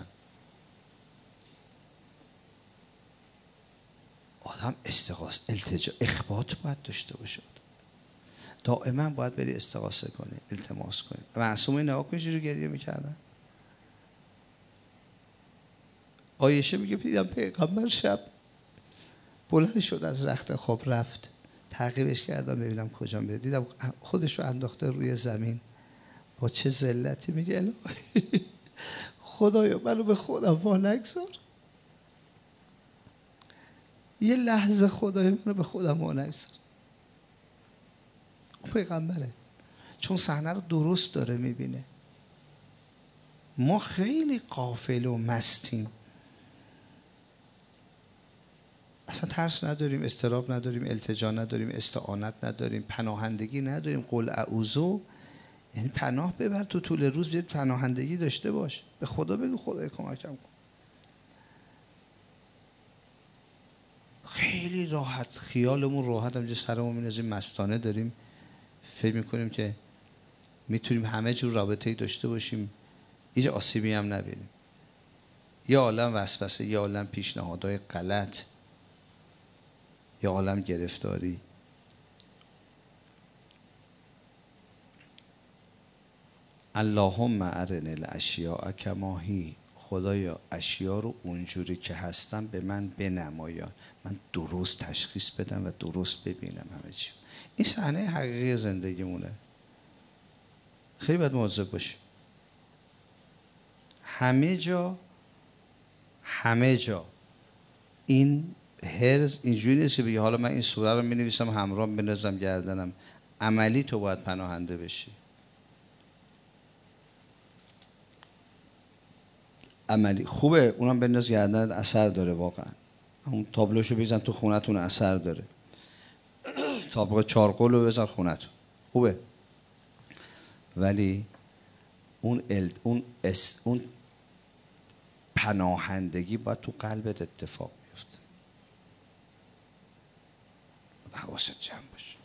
[SPEAKER 1] آدم استغاثه، التجا، اخبات باید داشته باشه، دائما باید بری استغاثه کنی، التماس کنی. معصومه نگاه کنی چجوری گریه میکردن. عایشه میگه دیدم پیغمبر شب بلند شد از رخت خواب رفت، تعقیبش کردم ببینم کجا میره، دیدم خودش رو انداخته روی زمین با چه ذلتی. میگه الهی خدایا منو به خودم وا نگذار، یه لحظه خدایا منو به خودم وا نگذار. پیغمبره، چون صحنه رو درست داره میبینه. ما خیلی غافل و مستیم، اصلا ترس نداریم، اضطراب نداریم، التجا نداریم، استعانت نداریم، پناهندگی نداریم. قل اعوذ یعنی پناه ببر، تو طول روز یه پناهندگی داشته باش، به خدا بگو خدای کمکم کن. خیلی راحت، خیالمون راحت، همینجا سرمون می‌نازیم مستانه داریم فکر میکنیم که میتونیم همه جور رابطه‌ای داشته باشیم، هیچ آسیبی هم نبینیم. یا عالم وسوسه، یا عالم پیشنهادهای غلط، یا عالم گرفتاری. اللهم ارنی الاشیاء کما هی، خدایا اشیا رو اونجوری که هستن به من بنمایان، من درست تشخیص بدم و درست ببینم همه چی. این صحنه حقیقی زندگیمونه. خیلی باید مواظب باشی. همه جا همه جا این هرز اینجوری نیست که بگی حالا من این سوره رو می‌نویسم همراه بندازم گردنم. عملی تو باید پناهنده بشی. عملی خوبه اونم بنداز گردنت، اثر داره واقعا. اون تابلوشو بزن تو خونتون، اثر داره. تابلو چارقل رو بزن خونتون، خوبه. ولی اون ال... اون اس... اون پناهندگی باید تو قلبت اتفاق بیفته. حواست جمع باشه.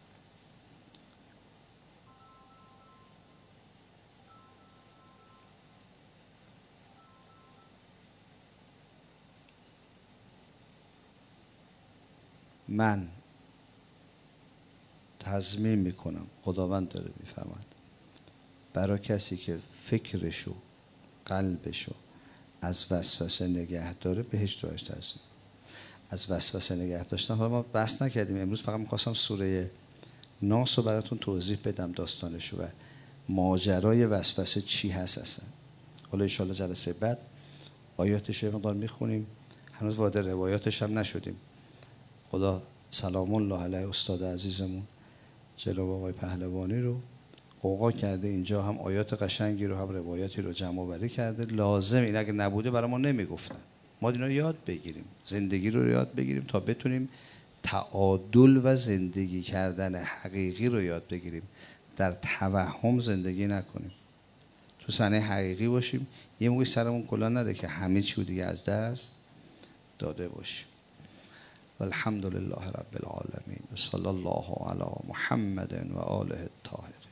[SPEAKER 1] من تضمین میکنم، خداوند داره میفهمد، برای کسی که فکرشو قلبشو از وسوسه نگه داره بهشت روش تضمین. از وسوسه نگه داشتن حالا ما بحث نکردیم امروز، فقط میخواستم سوره ناس رو براتون توضیح بدم، داستانشو و ماجرای وسوسه چی هست اصلا. حالا ان شاءالله جلسه بعد آیاتش رو مقدار میخونیم، هنوز وارد روایاتش هم نشدیم. خدا سلام الله علیه استاد عزیزمون جناب آقای پهلوانی رو قوقا کرده اینجا، هم آیات قشنگی رو هم روایاتی رو جمع آوری کرده. لازم این اگه نبوده برای ما نمیگفتن، ما اینا رو یاد بگیریم، زندگی رو یاد بگیریم تا بتونیم تعادل و زندگی کردن حقیقی رو یاد بگیریم، در توهم زندگی نکنیم، تو صحنه حقیقی باشیم. یه موقع سرمون کلا نده که همه چی دیگه از دست داده باشیم. والحمد لله رب العالمین و صلی الله علی محمد و آله الطاهرین.